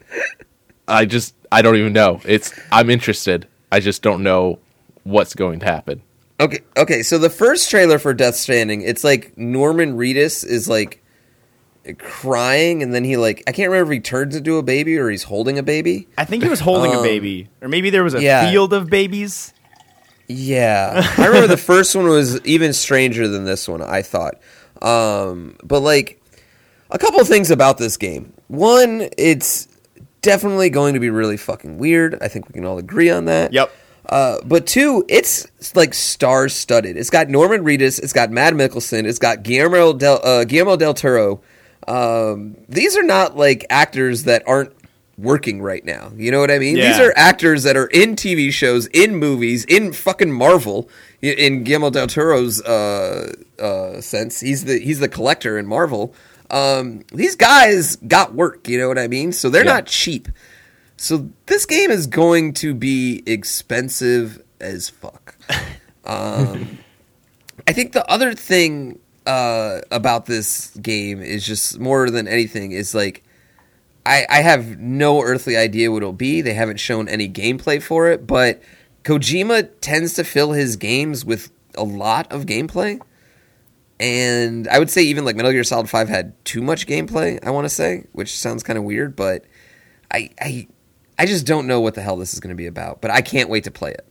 Speaker 1: I just I don't even know. It's I'm interested. I just don't know what's going to happen.
Speaker 2: Okay, okay. So the first trailer for Death Stranding, it's like Norman Reedus is like crying, and then he like I can't remember if he turns into a baby or he's holding a baby.
Speaker 3: I think he was holding a
Speaker 2: Um,
Speaker 3: baby, or maybe there was a
Speaker 2: yeah.
Speaker 3: field of babies.
Speaker 2: Yeah, I remember the first one was even stranger than this one. I thought, um, but like a couple of things about this game. One, it's definitely going to be really fucking weird. I think we can all agree on that.
Speaker 3: Yep.
Speaker 2: Uh, but two, it's like star studded. It's got Norman Reedus, it's got Matt Mikkelsen, it's got Guillermo del uh, Guillermo del Toro. Um, these are not like actors that aren't working right now. You know what I mean?
Speaker 3: Yeah.
Speaker 2: These are actors that are in T V shows, in movies, in fucking Marvel. i- In Guillermo del Toro's uh, uh, sense, he's the he's the collector in Marvel. Um, these guys got work. You know what I mean? So they're
Speaker 1: Yeah.
Speaker 2: not cheap. So this game is going to be expensive as fuck. Um, I think the other thing uh, about this game is just more than anything is like I, I have no earthly idea what it'll be. They haven't shown any gameplay for it, but Kojima tends to fill his games with a lot of gameplay. And I would say even like Metal Gear Solid five had too much gameplay, I want to say, which sounds kind of weird, but I, I I just don't know what the hell this is going to be about, but I can't wait to play it.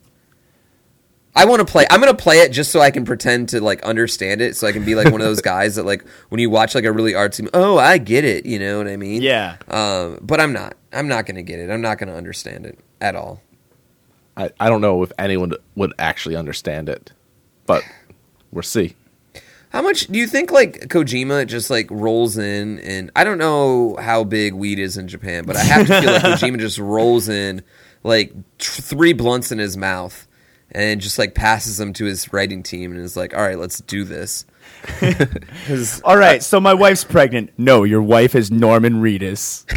Speaker 2: I want to play. I'm going to play it just so I can pretend to like understand it, so I can be like one of those guys that like when you watch like a really artsy, oh, I get it, you know what I mean?
Speaker 3: Yeah.
Speaker 2: Um, but I'm not. I'm not going to get it. I'm not going to understand it at all.
Speaker 1: I, I don't know if anyone would actually understand it, but we'll see.
Speaker 2: How much do you think like Kojima just like rolls in, and I don't know how big weed is in Japan, but I have to feel like Kojima just rolls in like t- three blunts in his mouth and just like passes them to his writing team and is like, all right, let's do this. 'Cause-
Speaker 3: All right, so my wife's pregnant. No, your wife is Norman Reedus.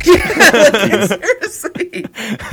Speaker 2: Seriously.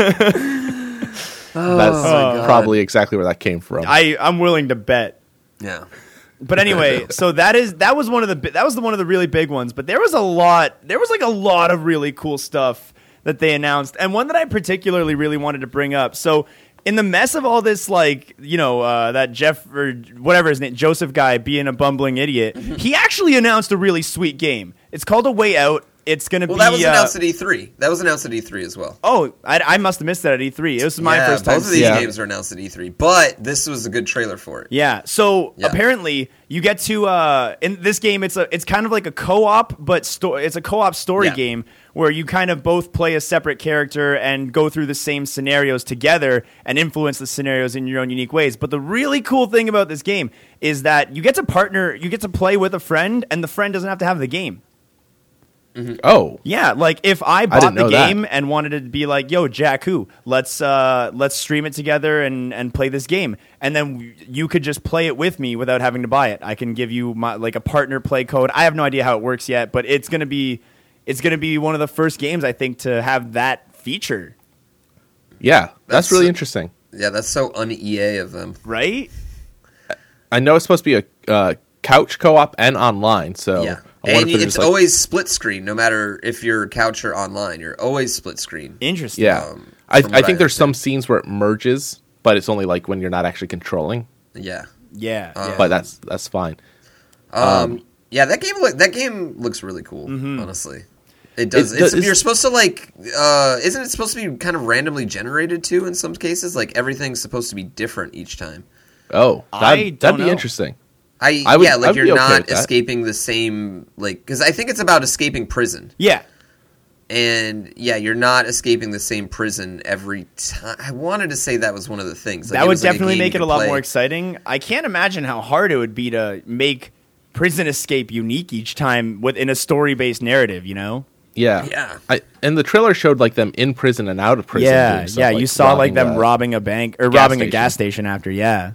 Speaker 2: Oh,
Speaker 1: That's probably exactly where that came from.
Speaker 3: I I'm willing to bet.
Speaker 2: Yeah.
Speaker 3: But anyway, so that is that was one of the bi- that was the, one of the really big ones. But there was a lot. There was like a lot of really cool stuff that they announced, and one that I particularly really wanted to bring up. So in the mess of all this, like you know uh, that Jeff or whatever his name, Joseph guy being a bumbling idiot, he actually announced a really sweet game. It's called A Way Out. it's going to
Speaker 2: Well,
Speaker 3: be.
Speaker 2: that was
Speaker 3: uh,
Speaker 2: announced at E three. That was announced at E three as well.
Speaker 3: Oh, I, I must have missed that at E three. It was my
Speaker 2: yeah,
Speaker 3: first time.
Speaker 2: both of these
Speaker 3: seeing it.
Speaker 2: games are announced at E three, but this was a good trailer for it.
Speaker 3: Yeah. So
Speaker 2: Yeah.
Speaker 3: apparently, you get to uh, in this game. It's a it's kind of like a co-op, but sto- it's a co-op story
Speaker 2: Yeah.
Speaker 3: game where you kind of both play a separate character and go through the same scenarios together and influence the scenarios in your own unique ways. But the really cool thing about this game is that you get to partner, you get to play with a friend, and the friend doesn't have to have the game.
Speaker 1: Oh,
Speaker 3: Yeah, like if I bought
Speaker 1: didn't
Speaker 3: the
Speaker 1: know that.
Speaker 3: game and wanted to be like, "Yo, Jakku, let's uh, let's stream it together and, and play this game," and then you could just play it with me without having to buy it. I can give you my like a partner play code. I have no idea how it works yet, but it's gonna be it's gonna be one of the first games I think to have that feature,
Speaker 1: yeah, that's,
Speaker 2: That's-
Speaker 1: really interesting.
Speaker 2: Yeah, that's so un-E A of them.
Speaker 3: right?
Speaker 1: I know it's supposed to be a uh, couch co-op and online, so
Speaker 2: Yeah.
Speaker 1: I wonder
Speaker 2: And
Speaker 1: if they're
Speaker 2: it's
Speaker 1: just like,
Speaker 2: always split screen, no matter if you're couch or online. You're always split screen.
Speaker 3: Interesting.
Speaker 1: yeah.
Speaker 2: um,
Speaker 1: I,
Speaker 2: from
Speaker 1: I
Speaker 2: what
Speaker 1: think
Speaker 2: I
Speaker 1: there's some scenes where it merges, but it's only like when you're not actually controlling.
Speaker 2: Yeah.
Speaker 3: Yeah.
Speaker 2: Uh,
Speaker 3: yeah.
Speaker 1: But that's that's fine.
Speaker 2: Um, yeah, that game look that game looks really cool.
Speaker 3: Mm-hmm.
Speaker 2: Honestly, it does.
Speaker 1: It
Speaker 2: it's,
Speaker 1: does-
Speaker 2: you're supposed to like. Uh, isn't it supposed to be kind of randomly generated too? In some cases, like everything's supposed to be different each time.
Speaker 1: Oh,
Speaker 3: I
Speaker 1: that'd,
Speaker 3: don't
Speaker 1: that'd be
Speaker 3: know.
Speaker 1: interesting.
Speaker 2: I,
Speaker 1: I would-
Speaker 2: yeah, like
Speaker 1: I'd
Speaker 2: you're
Speaker 1: be okay
Speaker 2: not
Speaker 1: with that.
Speaker 2: escaping the same like because I think it's about escaping prison.
Speaker 3: yeah.
Speaker 2: And yeah, you're not escaping the same prison every time. I wanted to say that was one of the things. Like,
Speaker 3: That
Speaker 2: it
Speaker 3: would
Speaker 2: was like a
Speaker 3: definitely
Speaker 2: game
Speaker 3: make
Speaker 2: you
Speaker 3: it a
Speaker 2: could
Speaker 3: lot
Speaker 2: play.
Speaker 3: more exciting. I can't imagine how hard it would be to make prison escape unique each time within a story-based narrative, you know?
Speaker 1: Yeah,
Speaker 2: Yeah.
Speaker 1: I, and the trailer showed like them in prison and out of prison.
Speaker 3: yeah,
Speaker 1: doing stuff,
Speaker 3: yeah.
Speaker 1: like
Speaker 3: you saw like
Speaker 1: robbing
Speaker 3: them
Speaker 1: a-
Speaker 3: robbing a bank or
Speaker 1: gas
Speaker 3: robbing a
Speaker 1: station.
Speaker 3: gas station after. Yeah,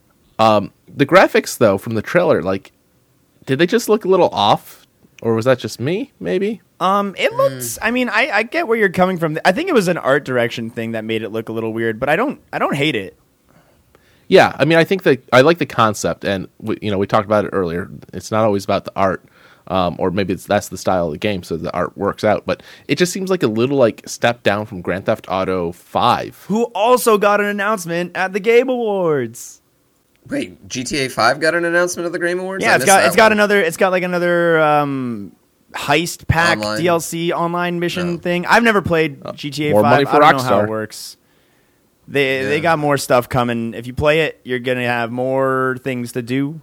Speaker 1: The graphics, though, from the trailer, like, did they just look a little off, or was that just me? Maybe.
Speaker 3: um, it looks. I mean, I, I get where you're coming from. I think it was an art direction thing that made it look a little weird, but I don't I don't hate it.
Speaker 1: Yeah, I mean, I think that I like the concept, and we, you know, we talked about it earlier. It's not always about the art, um, or maybe it's that's the style of the game, so the art works out. But it just seems like a little like step down from Grand Theft Auto Five.
Speaker 3: Who also got an announcement at the Game Awards?
Speaker 2: Wait, G T A five got an announcement at the Game Awards?
Speaker 3: Yeah,
Speaker 2: I
Speaker 3: it's
Speaker 2: missed
Speaker 3: got
Speaker 2: that
Speaker 3: it's got
Speaker 2: one.
Speaker 3: another it's got like another um, heist pack
Speaker 2: Online.
Speaker 3: D L C online mission
Speaker 2: No.
Speaker 3: thing. I've never played G T A
Speaker 1: more
Speaker 3: five.
Speaker 1: money for
Speaker 3: I don't know how
Speaker 1: Rockstar.
Speaker 3: it works. They they
Speaker 2: Yeah.
Speaker 3: got more stuff coming. If you play it, you're gonna have more things to do.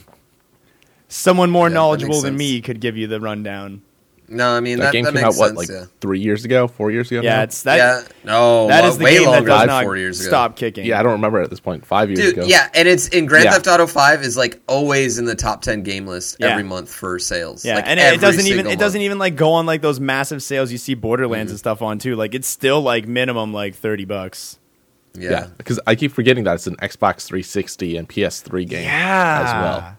Speaker 3: Someone more
Speaker 2: Yeah, that
Speaker 3: knowledgeable
Speaker 2: makes
Speaker 3: than
Speaker 2: sense.
Speaker 3: me could give you the rundown.
Speaker 2: No, I mean
Speaker 1: That,
Speaker 2: that,
Speaker 1: game
Speaker 2: that
Speaker 1: came
Speaker 2: makes
Speaker 1: out what,
Speaker 2: sense,
Speaker 1: like
Speaker 2: yeah.
Speaker 1: three years ago, four years ago?
Speaker 3: Yeah,
Speaker 1: now?
Speaker 3: it's that.
Speaker 2: yeah, no,
Speaker 3: that
Speaker 2: lo-
Speaker 3: is the
Speaker 2: way
Speaker 3: game that
Speaker 2: longer
Speaker 3: does
Speaker 2: than
Speaker 3: not
Speaker 2: four years ago.
Speaker 3: stop kicking.
Speaker 1: yeah. I don't remember at this point. Five years
Speaker 2: Dude,
Speaker 1: ago.
Speaker 2: yeah, and it's in Grand
Speaker 1: Yeah.
Speaker 2: Theft Auto five is like always in the top ten game list
Speaker 3: Yeah.
Speaker 2: every month for sales.
Speaker 3: Yeah,
Speaker 2: like,
Speaker 3: and it,
Speaker 2: every
Speaker 3: it doesn't even
Speaker 2: single
Speaker 3: it doesn't
Speaker 2: month.
Speaker 3: even like go on like those massive sales you see Borderlands
Speaker 2: Mm-hmm.
Speaker 3: and stuff on too. Like it's still like minimum like thirty bucks.
Speaker 2: Yeah,
Speaker 1: Yeah, because I keep forgetting that it's an Xbox three sixty and P S three game as well.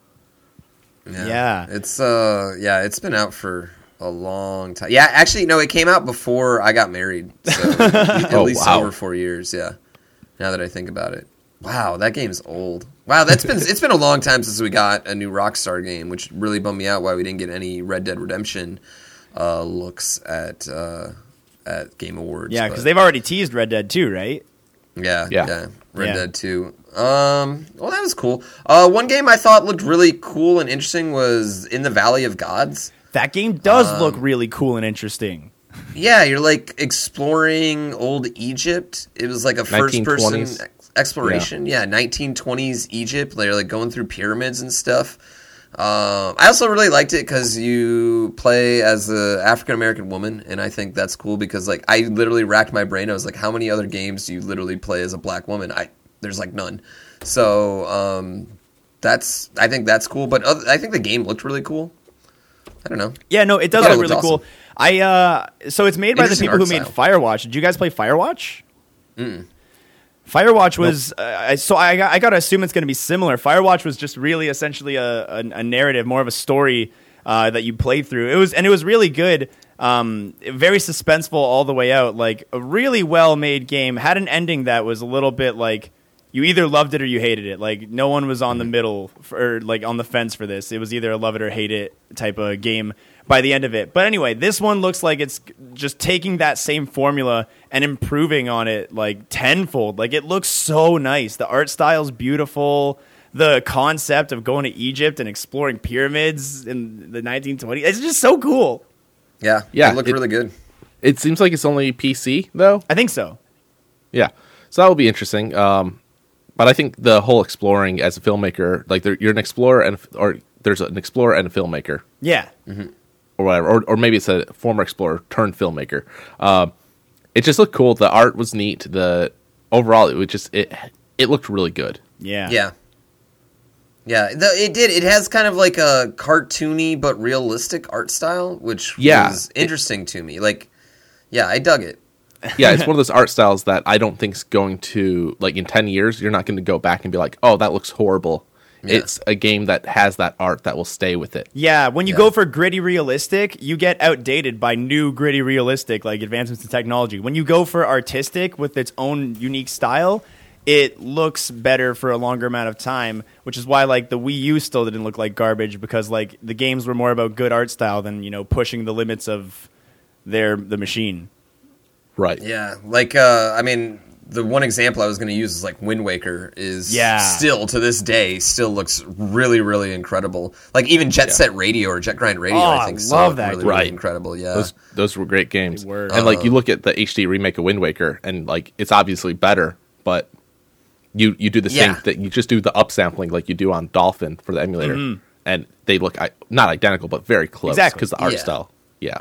Speaker 2: yeah,
Speaker 3: Yeah.
Speaker 2: It's uh, yeah, it's been out for a long time. Yeah, actually, no, it came out before I got married, so at
Speaker 1: Oh,
Speaker 2: least
Speaker 1: wow.
Speaker 2: over four years. Yeah, now that I think about it, wow, that game's old. Wow, that's been it's been a long time since we got a new Rockstar game, which really bummed me out. Why we didn't get any Red Dead Redemption uh, looks at uh, at Game Awards?
Speaker 3: Yeah,
Speaker 2: but-
Speaker 3: because they've already teased Red Dead two, right?
Speaker 2: Yeah, yeah,
Speaker 1: Yeah.
Speaker 2: Red
Speaker 3: Yeah.
Speaker 2: Dead two. Um, well, that was cool. Uh, one game I thought looked really cool and interesting was In the Valley of Gods.
Speaker 3: That game does
Speaker 2: Um,
Speaker 3: look really cool and interesting.
Speaker 2: Yeah, you're like exploring old Egypt. It was like a first person
Speaker 1: nineteen twenties.
Speaker 2: exploration. Yeah, nineteen twenties Egypt. They're like going through pyramids and stuff. Um, I also really liked it because you play as the African American woman, and I think that's cool because like I literally racked my brain. I was like, how many other games do you literally play as a black woman? I there's like none. So um, that's I think that's cool. But other, I think the game looked really cool. I don't know.
Speaker 3: Yeah, no, it does
Speaker 2: Yeah, it
Speaker 3: look
Speaker 2: looks
Speaker 3: really cool.
Speaker 2: awesome.
Speaker 3: I uh, so it's made by the
Speaker 2: Interesting
Speaker 3: people who
Speaker 2: art
Speaker 3: made
Speaker 2: style.
Speaker 3: Firewatch. Did you guys play Firewatch? Mm. Firewatch was uh, I- so I got, I got to assume it's going to be similar. Firewatch was just really essentially a, a, a narrative, more of a story uh, that you played through. It was and it was really good. Um, very suspenseful all the way out. Like a really well made game. Had an ending that was a little bit like you either loved it or you hated it. Like no one was on the middle for, or like on the fence for this. It was either a love it or hate it type of game by the end of it. But anyway, this one looks like it's just taking that same formula and improving on it like tenfold. Like it looks so nice. The art style's beautiful. The concept of going to Egypt and exploring pyramids in the nineteen twenties, it's just so cool.
Speaker 2: Yeah,
Speaker 1: Yeah,
Speaker 2: it looked
Speaker 1: it-
Speaker 2: really good.
Speaker 1: It seems like it's only P C though.
Speaker 3: I think so.
Speaker 1: Yeah, so that will be interesting. Um, but I think the whole exploring as a filmmaker, like there, you're an explorer and or there's an explorer and a filmmaker
Speaker 3: Yeah.
Speaker 1: or whatever, or, or maybe it's a former explorer turned filmmaker. Um, it just looked cool. The art was neat. The overall, it was just it it looked really good.
Speaker 3: Yeah.
Speaker 2: Yeah. Yeah, the, it did. It has kind of like a cartoony but realistic art style, which
Speaker 1: Yeah,
Speaker 2: was
Speaker 1: it-
Speaker 2: interesting to me. Like, yeah, I dug it.
Speaker 1: Yeah, it's one of those art styles that I don't think's going to, like, in ten years, you're not going to go back and be like, oh, that looks horrible.
Speaker 2: Yeah.
Speaker 1: It's a game that has that art that will stay with it.
Speaker 3: Yeah, when you
Speaker 2: Yeah.
Speaker 3: go for gritty realistic, you get outdated by new gritty realistic, like advancements in technology. When you go for artistic with its own unique style, it looks better for a longer amount of time, which is why like the Wii U still didn't look like garbage because like the games were more about good art style than, you know, pushing the limits of their the machine.
Speaker 1: Right.
Speaker 2: Yeah, like, uh, I mean, the one example I was going to use is like Wind Waker is
Speaker 3: Yeah.
Speaker 2: still, to this day, still looks really, really incredible. Like, even Jet Set Radio or Jet Grind Radio,
Speaker 3: Oh,
Speaker 2: I think,
Speaker 3: I
Speaker 2: still
Speaker 3: love
Speaker 2: look
Speaker 3: that
Speaker 2: really,
Speaker 3: game.
Speaker 2: really
Speaker 1: Right.
Speaker 2: incredible, yeah.
Speaker 1: Those those were great games.
Speaker 3: They were.
Speaker 1: And, like, you look at the H D remake of Wind Waker, and, like, it's obviously better, but you, you do the same
Speaker 2: Yeah.
Speaker 1: thing. You just do the upsampling like you do on Dolphin for the emulator. And they look, I- not identical, but very close.
Speaker 3: Exactly.
Speaker 1: Because the art
Speaker 2: Yeah.
Speaker 1: style. Yeah.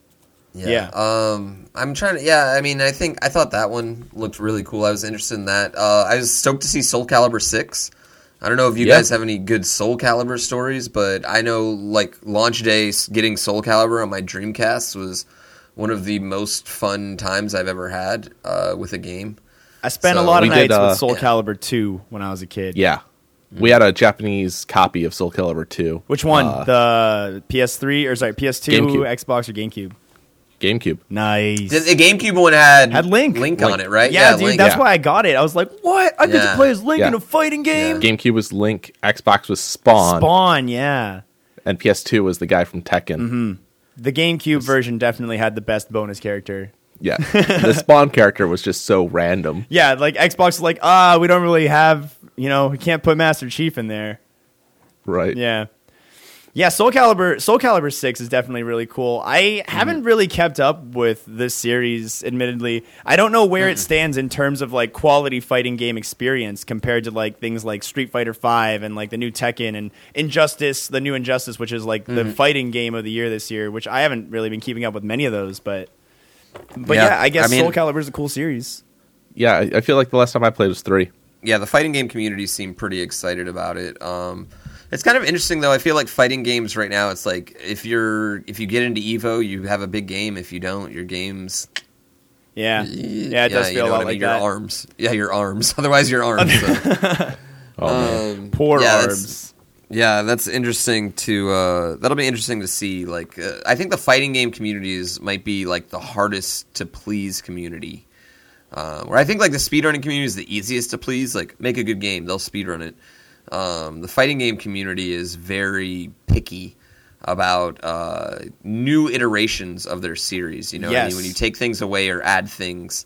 Speaker 2: Yeah. Um, I'm trying to. Yeah, I mean, I think I thought that one looked really cool. I was interested in that. Uh, I was stoked to see Soul Calibur six. I don't know if you
Speaker 1: Yeah.
Speaker 2: guys have any good Soul Calibur stories, but I know like launch day s- getting Soul Calibur on my Dreamcast was one of the most fun times I've ever had uh, with a game.
Speaker 3: I spent
Speaker 2: So
Speaker 3: a lot of
Speaker 1: we did,
Speaker 3: nights
Speaker 1: uh,
Speaker 3: with Soul
Speaker 2: yeah.
Speaker 3: Calibur two when I was a kid.
Speaker 1: Yeah. We had a Japanese copy of Soul Calibur two.
Speaker 3: Which one?
Speaker 1: Uh,
Speaker 3: the P S three or sorry, P S two,
Speaker 1: GameCube.
Speaker 3: Xbox or GameCube?
Speaker 1: GameCube.
Speaker 3: Nice.
Speaker 2: The, the GameCube one had
Speaker 3: Had Link.
Speaker 2: Link
Speaker 1: Link.
Speaker 2: on it, right?
Speaker 3: Yeah, dude,
Speaker 2: Link.
Speaker 3: that's
Speaker 1: Yeah.
Speaker 3: why I got it. I was like, "What? I get
Speaker 2: Yeah.
Speaker 3: to play as Link
Speaker 1: Yeah.
Speaker 3: in a fighting game?"
Speaker 1: GameCube was Link. Xbox was Spawn.
Speaker 3: Spawn, yeah.
Speaker 1: And P S two was the guy from Tekken.
Speaker 3: Mm-hmm. The GameCube version definitely had the best bonus character.
Speaker 1: Yeah. The Spawn character was just so random.
Speaker 3: Yeah, like Xbox is like, ah, we don't really have, you know, we can't put Master Chief in there.
Speaker 1: Right.
Speaker 3: Yeah. Yeah, Soul Calibur Soul Calibur six is definitely really cool. I haven't really kept up with this series, admittedly. I don't know where it stands in terms of like quality fighting game experience compared to like things like Street Fighter five and like the new Tekken and Injustice, the new Injustice, which is like the fighting game of the year this year, which I haven't really been keeping up with many of those, but but yeah,
Speaker 2: Yeah,
Speaker 3: I guess
Speaker 2: I mean-
Speaker 3: Soul Calibur is a cool series.
Speaker 1: Yeah, I I feel like the last time I played was three.
Speaker 2: Yeah, the fighting game community seemed pretty excited about it. Um, it's kind of interesting though. I feel like fighting games right now, it's like if you're if you get into Evo, you have a big game. If you don't, your game's
Speaker 3: Yeah. Yeah, it does
Speaker 2: you
Speaker 3: feel
Speaker 2: know
Speaker 3: a lot
Speaker 2: what I mean?
Speaker 3: like
Speaker 2: your
Speaker 3: that.
Speaker 2: arms. Yeah, your arms. Otherwise, your arms. so.
Speaker 1: Oh, man.
Speaker 2: Um,
Speaker 3: Poor
Speaker 2: yeah, that's-
Speaker 3: Arbs.
Speaker 2: Yeah, that's interesting to. Uh, that'll be interesting to see. Like, uh, I think the fighting game communities might be like the hardest to please community. Uh, where I think like the speedrunning community is the easiest to please. Like, make a good game, they'll speedrun it. Um, the fighting game community is very picky about uh, new iterations of their series. You know, what I
Speaker 3: Yes.
Speaker 2: mean? When you take things away or add things,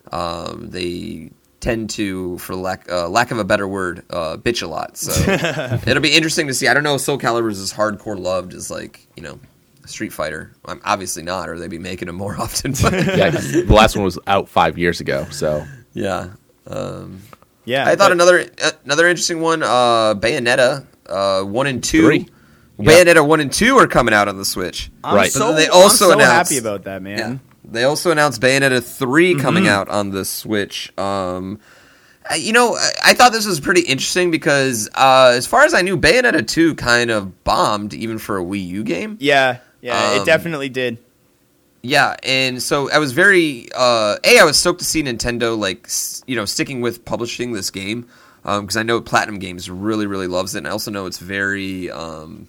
Speaker 2: um, they tend to, for lack uh, lack of a better word, uh, bitch a lot. So it'll be interesting to see. I don't know if Soul Calibur is as hardcore loved as like you know Street Fighter. I'm obviously not, or they'd be making them more often. But
Speaker 1: Yeah, 'cause the last one was out five years ago, so
Speaker 2: yeah. Um,
Speaker 3: Yeah.
Speaker 2: I thought
Speaker 3: but-
Speaker 2: another uh, another interesting one, uh, Bayonetta, uh, one and two.
Speaker 1: Three.
Speaker 2: Bayonetta one and two are coming out on the Switch.
Speaker 3: I'm
Speaker 1: Right.
Speaker 3: so,
Speaker 2: But they also
Speaker 3: I'm so
Speaker 2: announced-
Speaker 3: happy about that, man.
Speaker 2: Yeah. They also announced Bayonetta three
Speaker 3: Mm-hmm.
Speaker 2: coming out on the Switch. Um, I- you know, I, I thought this was pretty interesting because, uh, as far as I knew, Bayonetta two kind of bombed even for a Wii U game.
Speaker 3: Yeah, yeah, it
Speaker 2: Um,
Speaker 3: definitely did.
Speaker 2: Yeah, and so I was very uh, a. I was stoked to see Nintendo like s- you know sticking with publishing this game because I know Platinum Games really really loves it, and I also know it's very um,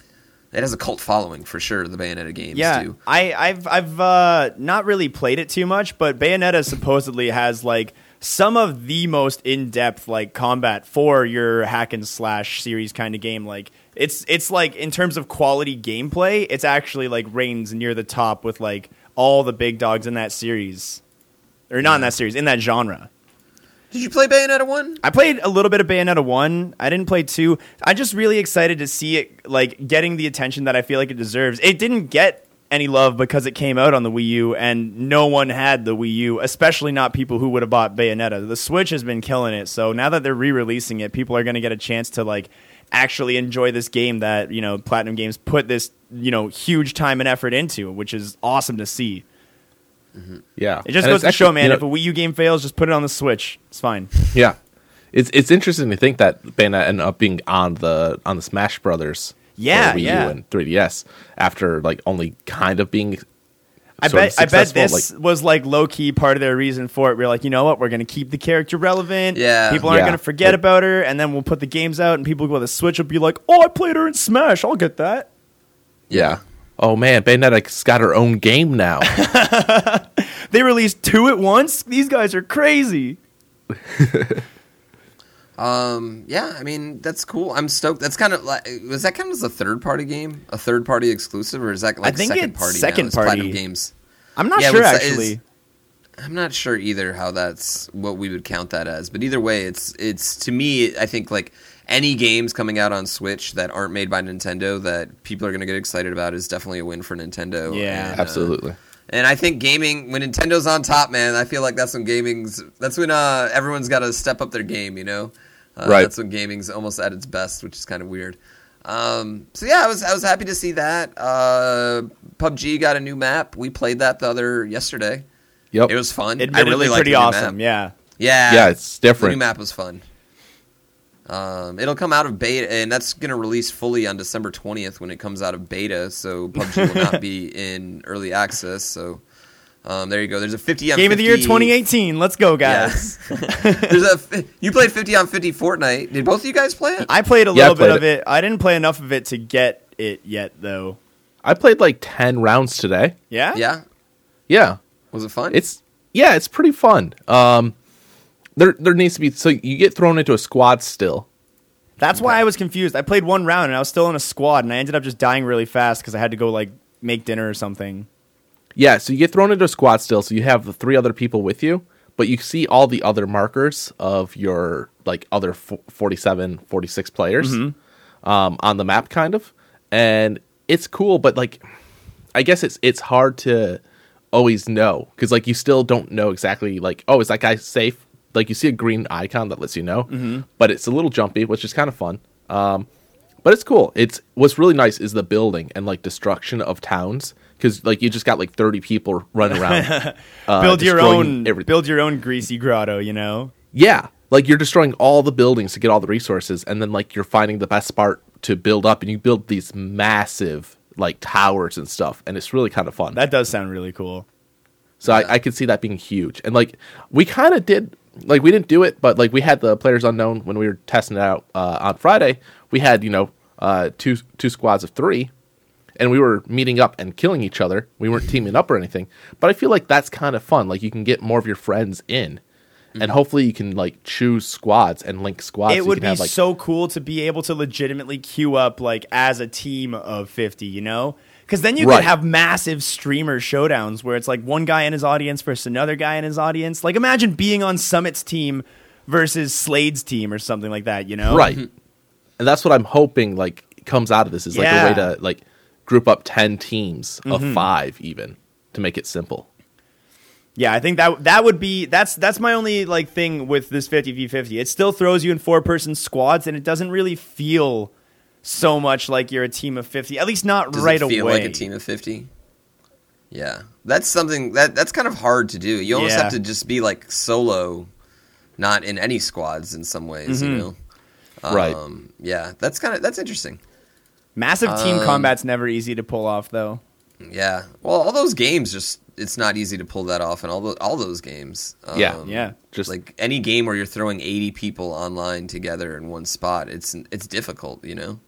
Speaker 2: it has a cult following for sure. The Bayonetta games
Speaker 3: Yeah,
Speaker 2: do.
Speaker 3: I, I've I've uh, not really played it too much, but Bayonetta supposedly has like some of the most in depth like combat for your hack and slash series kind of game. Like it's it's like in terms of quality gameplay, it's actually like reigns near the top with like all the big dogs in that series, or not in that series, in that genre.
Speaker 2: Did you play Bayonetta one?
Speaker 3: I played a little bit of Bayonetta one. I didn't play two. I'm just really excited to see it like getting the attention that I feel like it deserves. It didn't get any love because it came out on the Wii U and no one had the Wii U, especially not people who would have bought Bayonetta. The Switch has been killing it, so now that they're re-releasing it, people are going to get a chance to like actually enjoy this game that, you know, Platinum Games put this, you know, huge time and effort into, which is awesome to see.
Speaker 1: Mm-hmm. Yeah.
Speaker 3: It just
Speaker 1: and
Speaker 3: goes to
Speaker 1: actually,
Speaker 3: show, man,
Speaker 1: you know,
Speaker 3: if a Wii U game fails, just put it on the Switch. It's fine.
Speaker 1: Yeah. It's it's interesting to think that Bayonetta ended up being on the on the Smash Brothers
Speaker 3: Yeah,
Speaker 1: for Wii
Speaker 3: yeah.
Speaker 1: U and three D S after like only kind of being
Speaker 3: I
Speaker 1: sort
Speaker 3: bet
Speaker 1: of
Speaker 3: I bet
Speaker 1: successful,
Speaker 3: this
Speaker 1: like,
Speaker 3: was like low key part of their reason for it. We're like, you know what, we're gonna keep the character relevant.
Speaker 2: Yeah.
Speaker 3: People aren't
Speaker 1: Yeah.
Speaker 3: gonna forget
Speaker 1: Like-
Speaker 3: about her, and then we'll put the games out, and people with a Switch will be like, oh, I played her in Smash. I'll get that.
Speaker 1: yeah. Oh man, Bayonetta's got her own game now.
Speaker 3: They released two at once. These guys are crazy.
Speaker 2: Um, yeah, I mean, that's cool. I'm stoked. That's kind of like, was that kind of as a third party game? A third party exclusive? Or is that like
Speaker 3: I think
Speaker 2: second
Speaker 3: it's
Speaker 2: party?
Speaker 3: second
Speaker 2: now? It's
Speaker 3: party.
Speaker 2: Platinum Games.
Speaker 3: I'm not
Speaker 2: Yeah,
Speaker 3: sure
Speaker 2: what's that-
Speaker 3: actually.
Speaker 2: is- I'm not sure either how that's what we would count that as. But either way, it's, it's to me, I think like any games coming out on Switch that aren't made by Nintendo that people are going to get excited about is definitely a win for Nintendo.
Speaker 3: Yeah.
Speaker 2: And, uh,
Speaker 1: Absolutely.
Speaker 2: And I think gaming, when Nintendo's on top, man, I feel like that's when gaming's, that's when uh, everyone's got to step up their game, you know? Uh,
Speaker 1: Right.
Speaker 2: That's when gaming's almost at its best, which is kind of weird. Um, so yeah, I was I was happy to see that. Uh, P U B G got a new map. We played that the other yesterday.
Speaker 1: Yep.
Speaker 2: It was fun. I
Speaker 3: Admittedly,
Speaker 2: really liked
Speaker 3: pretty
Speaker 2: the new
Speaker 3: awesome.
Speaker 2: map.
Speaker 3: Yeah.
Speaker 2: Yeah,
Speaker 1: Yeah, it's
Speaker 2: the
Speaker 1: different.
Speaker 2: new map was fun. Um, it'll come out of beta, and that's going to release fully on December twentieth when it comes out of beta. So P U B G will not be in early access. So um, there you go. There's a fifty on
Speaker 3: Game of the year
Speaker 2: fifty
Speaker 3: twenty eighteen. Let's go, guys.
Speaker 2: Yeah. There's a you played fifty on fifty Fortnite. Did both of you guys play it?
Speaker 3: I played a
Speaker 1: Yeah, I
Speaker 3: little bit
Speaker 1: played
Speaker 3: of it. I didn't play enough of it to get it yet, though.
Speaker 1: I played like ten rounds today.
Speaker 3: Yeah?
Speaker 2: Yeah.
Speaker 1: Yeah.
Speaker 2: Was it fun?
Speaker 1: It's yeah, it's pretty fun. Um there there needs to be so you get thrown into a squad still.
Speaker 3: That's why I was confused. I played one round, and I was still in a squad, and I ended up just dying really fast because I had to go, like, make dinner or something.
Speaker 1: Yeah, so you get thrown into a squad still, so you have the three other people with you, but you see all the other markers of your like other forty-seven, forty-six players
Speaker 3: Mm-hmm.
Speaker 1: um, on the map, kind of, and it's cool. But like, I guess it's it's hard to always know because like you still don't know exactly like, oh, is that guy safe? Like you see a green icon that lets you know,
Speaker 3: Mm-hmm.
Speaker 1: but it's a little jumpy, which is kind of fun. Um, but it's cool. It's what's really nice is the building and like destruction of towns. Because like you just got like thirty people running around, uh,
Speaker 3: build your
Speaker 1: destroying
Speaker 3: own,
Speaker 1: everything.
Speaker 3: build your own greasy grotto. You know.
Speaker 1: Yeah, like you're destroying all the buildings to get all the resources, and then like you're finding the best part to build up, and you build these massive like towers and stuff, and it's really kind of fun.
Speaker 3: That does sound really cool.
Speaker 1: So I, I could see that being huge, and like we kind of did, like we didn't do it, but like we had the Players Unknown when we were testing it out uh, on Friday. We had you know uh, two two squads of three. And we were meeting up and killing each other. We weren't teaming up or anything. But I feel like that's kind of fun. Like you can get more of your friends in. Mm-hmm. And hopefully you can like choose squads and link squads.
Speaker 3: It
Speaker 1: so
Speaker 3: would
Speaker 1: you
Speaker 3: be
Speaker 1: can have, like,
Speaker 3: so cool to be able to legitimately queue up like as a team of fifty, you know? Because then you
Speaker 1: Right.
Speaker 3: could have massive streamer showdowns where it's like one guy in his audience versus another guy in his audience. Like imagine being on Summit's team versus Slade's team or something like that, you know?
Speaker 1: right. And that's what I'm hoping like comes out of this is like
Speaker 3: Yeah.
Speaker 1: a way to like group up ten teams of
Speaker 3: Mm-hmm.
Speaker 1: five even to make it simple.
Speaker 3: Yeah, I think that that would be that's that's my only like thing with this fifty v fifty. It still throws you in four person squads and it doesn't really feel so much like you're a team of fifty. At least not
Speaker 2: Does
Speaker 3: right
Speaker 2: it feel
Speaker 3: away.
Speaker 2: like a team of fifty? Yeah, that's something that that's kind of hard to do. You almost
Speaker 3: Yeah.
Speaker 2: have to just be like solo, not in any squads in some ways.
Speaker 3: Mm-hmm.
Speaker 2: You know,
Speaker 1: Right.
Speaker 2: Um, yeah, that's kind of that's interesting.
Speaker 3: Massive team
Speaker 2: Um,
Speaker 3: combat's never easy to pull off though.
Speaker 2: Yeah, well, all those games just it's not easy to pull that off, and all the, all those games. Um,
Speaker 1: Yeah.
Speaker 3: Yeah.
Speaker 1: Just
Speaker 2: like any game where you're throwing eighty people online together in one spot, it's it's difficult, you know.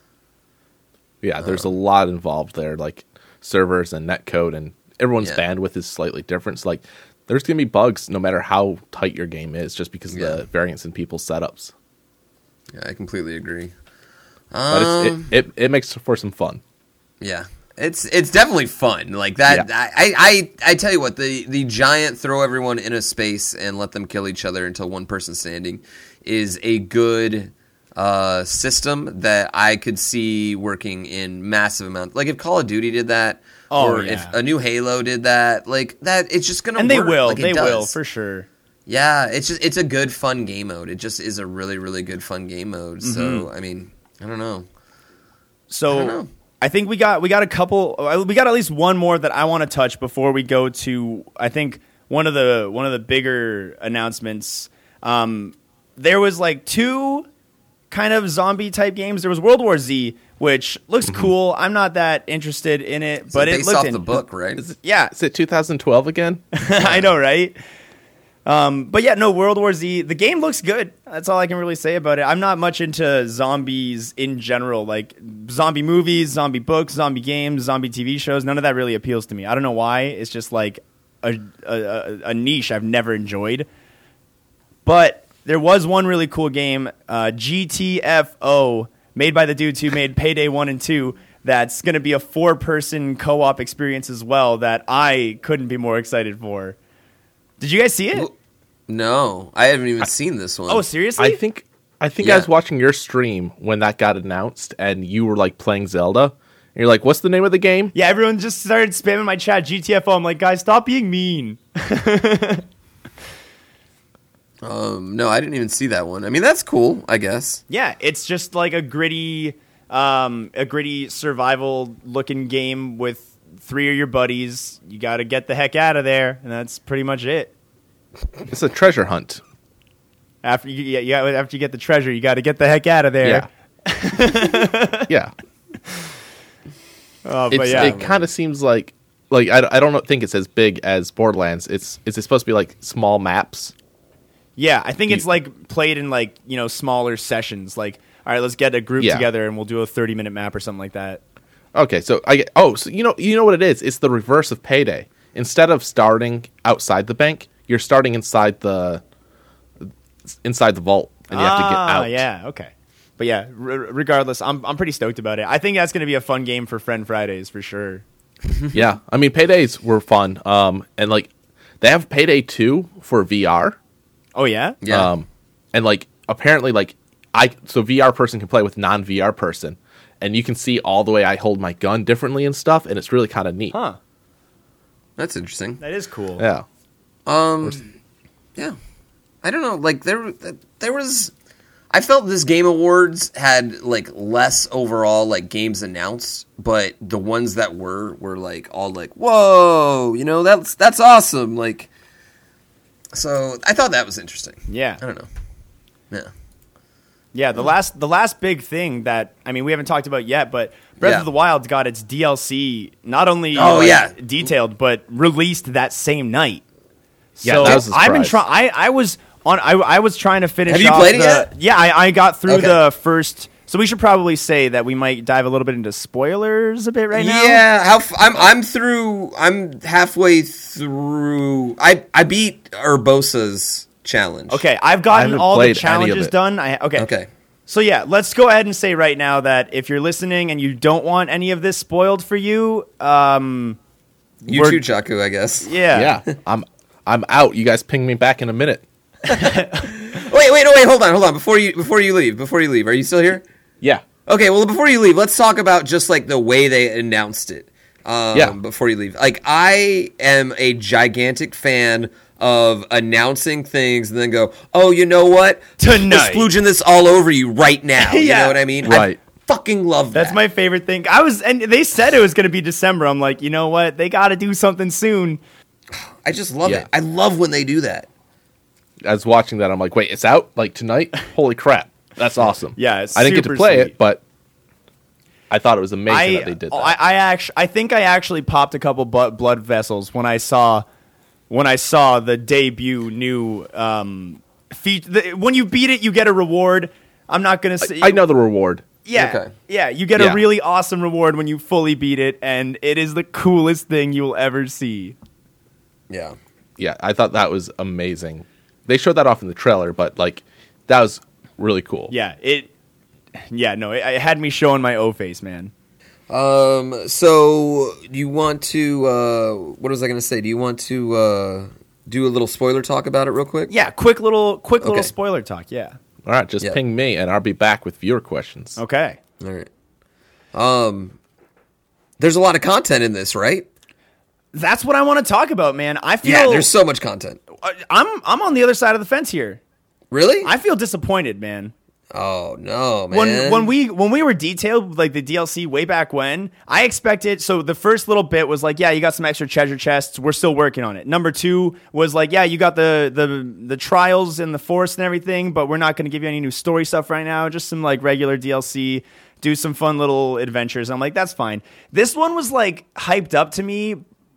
Speaker 1: yeah, there's a lot involved there, like servers and netcode, and everyone's
Speaker 2: Yeah.
Speaker 1: bandwidth is slightly different. So like there's gonna be bugs no matter how tight your game is, just because of
Speaker 2: Yeah.
Speaker 1: the variance in people's setups.
Speaker 2: Yeah, I completely agree.
Speaker 1: But it's,
Speaker 2: Um,
Speaker 1: it, it it makes for some fun.
Speaker 2: Yeah, it's it's definitely fun. Like that,
Speaker 1: Yeah.
Speaker 2: I, I I tell you what, the the giant throw everyone in a space and let them kill each other until one person's standing is a good uh, system that I could see working in massive amounts. Like if Call of Duty did that,
Speaker 3: Oh,
Speaker 2: or
Speaker 3: yeah.
Speaker 2: if a new Halo did that, like that, it's just gonna
Speaker 3: And
Speaker 2: work.
Speaker 3: they will.
Speaker 2: Like it
Speaker 3: they
Speaker 2: does.
Speaker 3: will for sure.
Speaker 2: Yeah, it's just it's a good fun game mode. It just is a really really good fun game mode. So I mean, I don't know.
Speaker 3: So
Speaker 2: I don't know.
Speaker 3: I think we got we got a couple. uh, We got at least one more that I want to touch before we go to. I think one of the one of the bigger announcements. Um, there was like two kind of zombie type games. There was World War Z, which looks cool. I'm not that interested in it,
Speaker 2: It's
Speaker 3: but it
Speaker 2: based
Speaker 3: looked
Speaker 2: off
Speaker 3: in,
Speaker 2: the book, right?
Speaker 3: Yeah,
Speaker 1: Is it two thousand twelve again?
Speaker 3: I know, right? Um, but yeah, no, World War Z, the game looks good. That's all I can really say about it. I'm not much into zombies in general, like zombie movies, zombie books, zombie games, zombie T V shows. None of that really appeals to me. I don't know why. It's just like a, a, a, a niche I've never enjoyed. But there was one really cool game, uh, G T F O, made by the dudes who made Payday one and two. That's going to be a four-person co-op experience as well that I couldn't be more excited for. Did you guys see it?
Speaker 2: No, I haven't even seen this one.
Speaker 3: Oh, seriously?
Speaker 1: I think I think
Speaker 2: Yeah.
Speaker 1: I was watching your stream when that got announced, and you were like playing Zelda. And you're like, "What's the name of the game?"
Speaker 3: Yeah, everyone just started spamming my chat, G T F O. I'm like, guys, stop being mean.
Speaker 2: Um, no, I didn't even see that one. I mean, that's cool, I guess.
Speaker 3: Yeah, it's just like a gritty, um, a gritty survival-looking game with three of your buddies. You got to get the heck out of there, and that's pretty much it.
Speaker 1: It's a treasure hunt.
Speaker 3: After you, yeah, yeah, after you get the treasure, you got to get the heck out of there.
Speaker 1: Yeah. yeah.
Speaker 3: Oh, but
Speaker 1: It's,
Speaker 3: yeah,
Speaker 1: it kind of seems like like I, I don't know- think it's as big as Borderlands. It's is it supposed to be like small maps?
Speaker 3: yeah. I think it's
Speaker 1: you-
Speaker 3: like played in like you know smaller sessions. Like, all right, let's get a group
Speaker 1: Yeah.
Speaker 3: together and we'll do a thirty minute map or something like that.
Speaker 1: Okay, so I get oh, so you know you know what it is? It's the reverse of Payday. Instead of starting outside the bank, you're starting inside the inside the vault, and you have to get
Speaker 3: Ah,
Speaker 1: out.
Speaker 3: yeah, okay. But yeah, r- regardless, I'm I'm pretty stoked about it. I think that's going to be a fun game for Friend Fridays for sure.
Speaker 1: Yeah. I mean, Paydays were fun. Um, and like they have Payday two for V R.
Speaker 3: Oh yeah,
Speaker 2: Yeah.
Speaker 1: Um, and like apparently, like I so V R person can play with non V R person, and you can see all the way I hold my gun differently and stuff, and it's really kind of neat.
Speaker 3: huh?
Speaker 2: That's interesting.
Speaker 3: That is cool.
Speaker 1: Yeah.
Speaker 2: Um, yeah, I don't know. Like there, there was. I felt this Game Awards had like less overall like games announced, but the ones that were were like all like, whoa, you know, that's that's awesome. Like, so I thought that was interesting.
Speaker 3: Yeah,
Speaker 2: I don't know. Yeah.
Speaker 3: yeah. The last the last big thing that I mean we haven't talked about yet, but Breath
Speaker 2: Yeah.
Speaker 3: of the Wild got its D L C not only
Speaker 2: Oh,
Speaker 3: like,
Speaker 2: yeah.
Speaker 3: detailed but released that same night.
Speaker 1: Yeah,
Speaker 3: so
Speaker 1: that was a
Speaker 3: I've been
Speaker 1: surprise.
Speaker 3: trying. I I was on. I I was trying to finish.
Speaker 2: Have you
Speaker 3: off
Speaker 2: played it
Speaker 3: the,
Speaker 2: yet?
Speaker 3: Yeah, I, I got through
Speaker 2: Okay.
Speaker 3: the first. So we should probably say that we might dive a little bit into spoilers a bit right now.
Speaker 2: Yeah, how f- I'm I'm through. I'm halfway through. I I beat Urbosa's challenge.
Speaker 3: Okay, I've
Speaker 1: I
Speaker 3: gotten
Speaker 1: haven't
Speaker 3: all the
Speaker 1: played any of
Speaker 3: challenges
Speaker 1: it.
Speaker 3: done. I okay.
Speaker 2: Okay.
Speaker 3: So yeah, let's go ahead and say right now that if you're listening and you don't want any of this spoiled for you, um,
Speaker 2: You
Speaker 3: We're-
Speaker 2: too, Chaku, I guess.
Speaker 3: yeah,
Speaker 1: Yeah. I'm I'm out. You guys ping me back in a minute.
Speaker 2: Wait, wait, no, wait, hold on, hold on. Before you before you leave, before you leave, are you still here?
Speaker 1: Yeah.
Speaker 2: Okay, well, before you leave, let's talk about just like the way they announced it. Um,
Speaker 1: Yeah.
Speaker 2: Before you leave, like I am a gigantic fan of announcing things and then go, oh, you know what?
Speaker 3: Tonight.
Speaker 2: Splooging this all over you right now. You
Speaker 3: Yeah.
Speaker 2: know what I mean?
Speaker 1: Right.
Speaker 2: I fucking love that.
Speaker 3: that's my favorite thing. I was, and they said it was going to be December. I'm like, you know what? They got to do something soon.
Speaker 2: I just love
Speaker 1: Yeah.
Speaker 2: it. I love when they do that.
Speaker 1: I was watching that. I'm like, wait, it's out like tonight? Holy crap. That's awesome.
Speaker 3: Yeah, it's
Speaker 1: I didn't get
Speaker 3: super
Speaker 1: to play
Speaker 3: sweet.
Speaker 1: it, but I thought it was amazing
Speaker 3: I,
Speaker 1: that they did that.
Speaker 3: I, I actually, I think I actually popped a couple bu- blood vessels when I saw, when I saw the debut new um, feat. The, when you beat it, you get a reward. I'm not gonna say.
Speaker 1: I know the reward.
Speaker 3: Yeah,
Speaker 2: Okay.
Speaker 3: yeah. You get
Speaker 1: Yeah.
Speaker 3: a really awesome reward when you fully beat it, and it is the coolest thing you'll ever see.
Speaker 2: Yeah.
Speaker 1: Yeah, I thought that was amazing. They showed that off in the trailer, but like that was really cool.
Speaker 3: Yeah, it. Yeah, no, it, it had me showing my O face, man.
Speaker 2: Um. So, do you want to? Uh, what was I going to say? Do you want to uh, do a little spoiler talk about it real quick?
Speaker 3: Yeah, quick little, quick little
Speaker 2: Okay.
Speaker 3: spoiler talk. Yeah.
Speaker 1: All right, just
Speaker 2: Yep.
Speaker 1: ping me, and I'll be back with viewer questions.
Speaker 3: Okay.
Speaker 2: All right. Um, there's a lot of content in this, right?
Speaker 3: That's what I want to talk about, man. I feel
Speaker 2: Yeah, there's so much content.
Speaker 3: I'm I'm on the other side of the fence here.
Speaker 2: Really?
Speaker 3: I feel disappointed, man.
Speaker 2: Oh no, man.
Speaker 3: When when we when we were detailed like the D L C way back when, I expected. So the first little bit was like, yeah, you got some extra treasure chests. We're still working on it. Number two was like, yeah, you got the the the trials in the forest and everything, but we're not going to give you any new story stuff right now. Just some like regular D L C. Do some fun little adventures. I'm like, that's fine. This one was like hyped up to me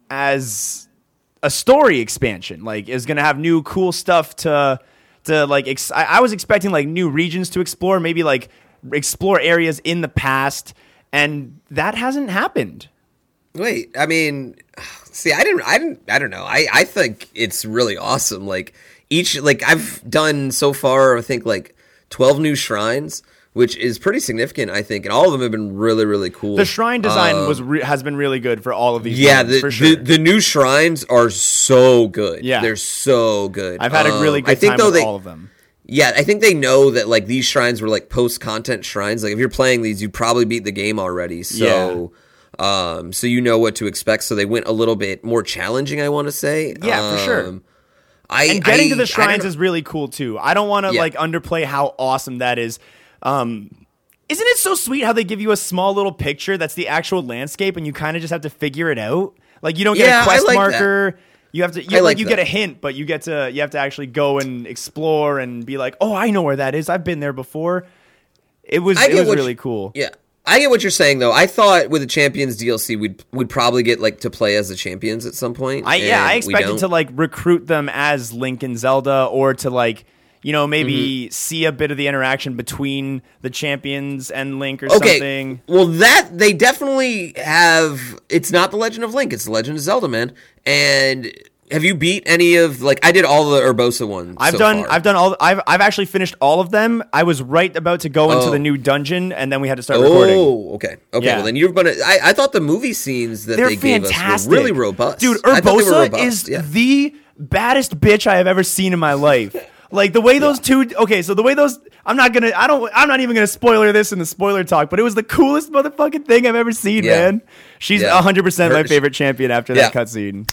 Speaker 3: as a story expansion. Like, is going to have new cool stuff to. To like, ex- I-, I was expecting like new regions to explore, maybe like explore areas in the past, and that hasn't happened.
Speaker 2: Wait, I mean, see, I didn't, I didn't, I don't know. I, I think it's really awesome. Like each, like I've done so far, I think like twelve new shrines, which is pretty significant, I think, and all of them have been really, really cool.
Speaker 3: The shrine design
Speaker 2: Um,
Speaker 3: was re- has been really good for all of these.
Speaker 2: Yeah,
Speaker 3: ones,
Speaker 2: the,
Speaker 3: for sure.
Speaker 2: the the new shrines are so good.
Speaker 3: Yeah.
Speaker 2: They're so good.
Speaker 3: I've had a really
Speaker 2: Um,
Speaker 3: good
Speaker 2: I think
Speaker 3: time
Speaker 2: though
Speaker 3: with
Speaker 2: they,
Speaker 3: all of them.
Speaker 2: Yeah, I think they know that like these shrines were like post-content shrines. Like if you're playing these, you probably beat the game already. So, um, so you know what to expect. So they went a little bit more challenging, I want to say.
Speaker 3: Yeah, for sure.
Speaker 2: Um, I
Speaker 3: And getting
Speaker 2: I-
Speaker 3: to the
Speaker 2: I
Speaker 3: shrines
Speaker 2: don't-
Speaker 3: is really cool too. I don't want to
Speaker 2: Yeah.
Speaker 3: like underplay how awesome that is. Um, isn't it so sweet how they give you a small little picture that's the actual landscape, and you kind of just have to figure it out? Like you don't get
Speaker 2: Yeah,
Speaker 3: a
Speaker 2: I
Speaker 3: quest
Speaker 2: like
Speaker 3: marker. You have to, you,
Speaker 2: I
Speaker 3: like,
Speaker 2: like
Speaker 3: you
Speaker 2: that.
Speaker 3: get a hint, but you get to, you have to actually go and explore and be like, oh, I know where that is. I've been there before. It was,
Speaker 2: I
Speaker 3: it
Speaker 2: get
Speaker 3: was
Speaker 2: what
Speaker 3: really
Speaker 2: you-
Speaker 3: cool.
Speaker 2: Yeah, I get what you're saying though. I thought with the Champions D L C, we'd we'd probably get like to play as the champions at some point.
Speaker 3: I yeah,
Speaker 2: and
Speaker 3: I
Speaker 2: we
Speaker 3: expected
Speaker 2: don't.
Speaker 3: to like recruit them as Link and Zelda, or to like, you know, maybe
Speaker 2: Mm-hmm.
Speaker 3: see a bit of the interaction between the champions and Link or
Speaker 2: Okay,
Speaker 3: something.
Speaker 2: well that they definitely have. It's not the Legend of Link; it's the Legend of Zelda, man. And have you beat any of like I did all the Urbosa ones?
Speaker 3: I've
Speaker 2: so
Speaker 3: done
Speaker 2: far.
Speaker 3: I've done all I've I've actually finished all of them. I was right about to go into
Speaker 2: Oh.
Speaker 3: the new dungeon, and then we had to start recording.
Speaker 2: Oh, okay, okay.
Speaker 3: Yeah.
Speaker 2: Well, then you're gonna. I, I thought the movie scenes that
Speaker 3: They're
Speaker 2: they gave
Speaker 3: fantastic.
Speaker 2: us were really robust,
Speaker 3: Dude,
Speaker 2: I thought they were
Speaker 3: Urbosa
Speaker 2: robust,
Speaker 3: is
Speaker 2: yeah.
Speaker 3: the baddest bitch I have ever seen in my life. Like the way those two okay, so the way those I'm not gonna I don't I'm not even gonna spoiler this in the spoiler talk, but it was the coolest motherfucking thing I've ever seen,
Speaker 2: Yeah.
Speaker 3: man. She's
Speaker 2: Yeah.
Speaker 3: one hundred percent my
Speaker 2: Her-
Speaker 3: favorite champion after
Speaker 2: Yeah.
Speaker 3: that cutscene.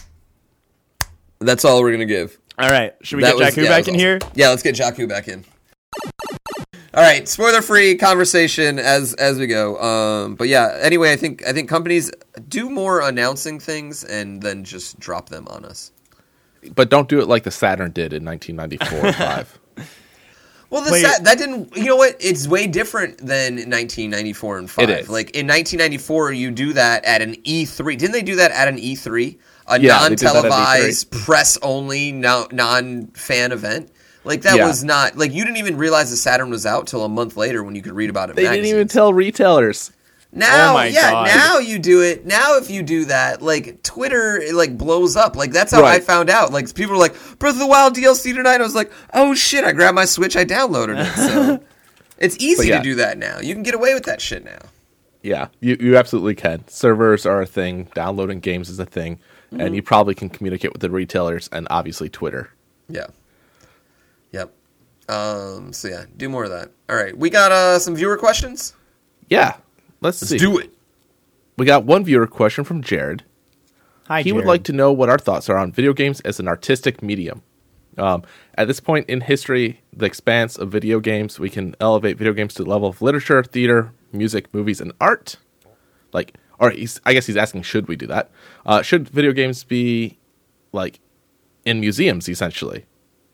Speaker 2: That's all we're gonna give.
Speaker 3: All right, should we
Speaker 2: That
Speaker 3: get
Speaker 2: was-
Speaker 3: Jakku
Speaker 2: yeah,
Speaker 3: back
Speaker 2: that
Speaker 3: in
Speaker 2: was
Speaker 3: here?
Speaker 2: awesome. Yeah, let's get Jakku back in. All right, spoiler-free conversation as as we go. Um, but yeah, anyway, I think I think companies do more announcing things and then just drop them on us.
Speaker 1: But don't do it like the Saturn did in nineteen ninety-four or five.
Speaker 2: Well, the
Speaker 3: Wait.
Speaker 2: sa- that didn't. You know what? It's way different than nineteen ninety-four and five.
Speaker 1: It is.
Speaker 2: Like in nineteen ninety-four, you do that at an E three. Didn't they do that at an E three? A
Speaker 1: Yeah, they did that at E three.
Speaker 2: non-televised, press-only, no, non-fan event. Like that
Speaker 1: Yeah.
Speaker 2: was not like you didn't even realize the Saturn was out till a month later when you could read about it. in
Speaker 1: They didn't even
Speaker 2: magazines.
Speaker 1: tell retailers.
Speaker 2: Now,
Speaker 3: Oh my
Speaker 2: yeah,
Speaker 3: God.
Speaker 2: now you do it. Now if you do that, like Twitter, it, like blows up. Like that's how I
Speaker 1: Right.
Speaker 2: found out. Like people were like Breath of the Wild D L C tonight. I was like, oh shit! I grabbed my Switch, I downloaded it. So it's easy
Speaker 1: But yeah.
Speaker 2: to do that now. You can get away with that shit now.
Speaker 1: Yeah, you, you absolutely can. Servers are a thing. Downloading games is a thing. And you probably can communicate with the retailers and obviously Twitter.
Speaker 2: Yeah. Yep. Um. So yeah, do more of that. All right, we got uh some viewer questions.
Speaker 1: Yeah, let's, see.
Speaker 2: Do it.
Speaker 1: We got one viewer question from Jared.
Speaker 3: Hi,
Speaker 1: He would
Speaker 3: Jared.
Speaker 1: like to know what our thoughts are on video games as an artistic medium. Um, at this point in history, the expanse of video games, we can elevate video games to the level of literature, theater, music, movies, and art. Like, or he's, I guess he's asking, should we do that? Uh, should video games be like in museums, essentially?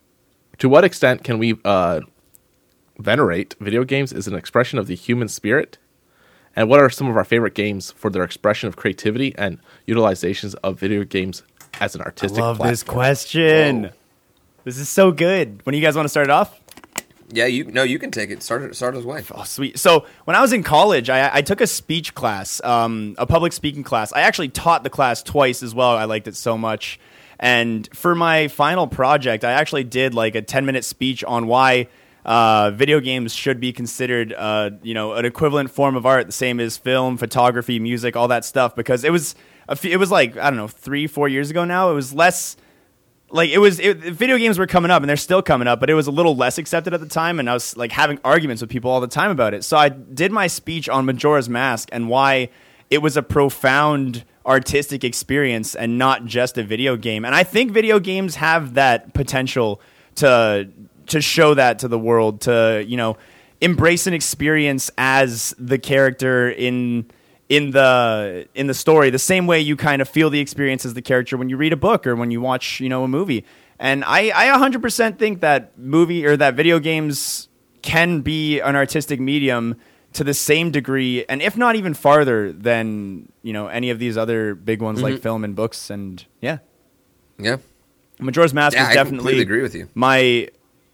Speaker 1: To what extent can we uh, venerate video games as an expression of the human spirit? And what are some of our favorite games for their expression of creativity and utilizations of video games as an artistic
Speaker 3: love
Speaker 1: platform?
Speaker 3: this question.
Speaker 2: Whoa.
Speaker 3: This is so good. When do you guys want to start it off?
Speaker 2: Yeah, you no, you can take it. Start it. Start his way.
Speaker 3: Oh, sweet. So when I was in college, I, I took a speech class, um, a public speaking class. I actually taught the class twice as well. I liked it so much. And for my final project, I actually did like a ten minute speech on why uh, video games should be considered, uh, you know, an equivalent form of art, the same as film, photography, music, all that stuff. Because it was, a few, it was like I don't know, three, four years ago now. It was less. like it was, it, video games were coming up and they're still coming up, but it was a little less accepted at the time. And I was like having arguments with people all the time about it. So I did my speech on Majora's Mask and why it was a profound artistic experience and not just a video game. And I think video games have that potential to, to show that to the world, to, you know, embrace an experience as the character in, in the in the story, the same way you kind of feel the experience as the character when you read a book or when you watch, you know, a movie. And I, I one hundred percent think that movie or that video games can be an artistic medium to the same degree, and if not even farther than, you know, any of these other big ones mm-hmm. like film and books. And yeah,
Speaker 2: yeah,
Speaker 3: Majora's Mask
Speaker 2: yeah,
Speaker 3: was
Speaker 2: I
Speaker 3: definitely
Speaker 2: completely agree with you.
Speaker 3: my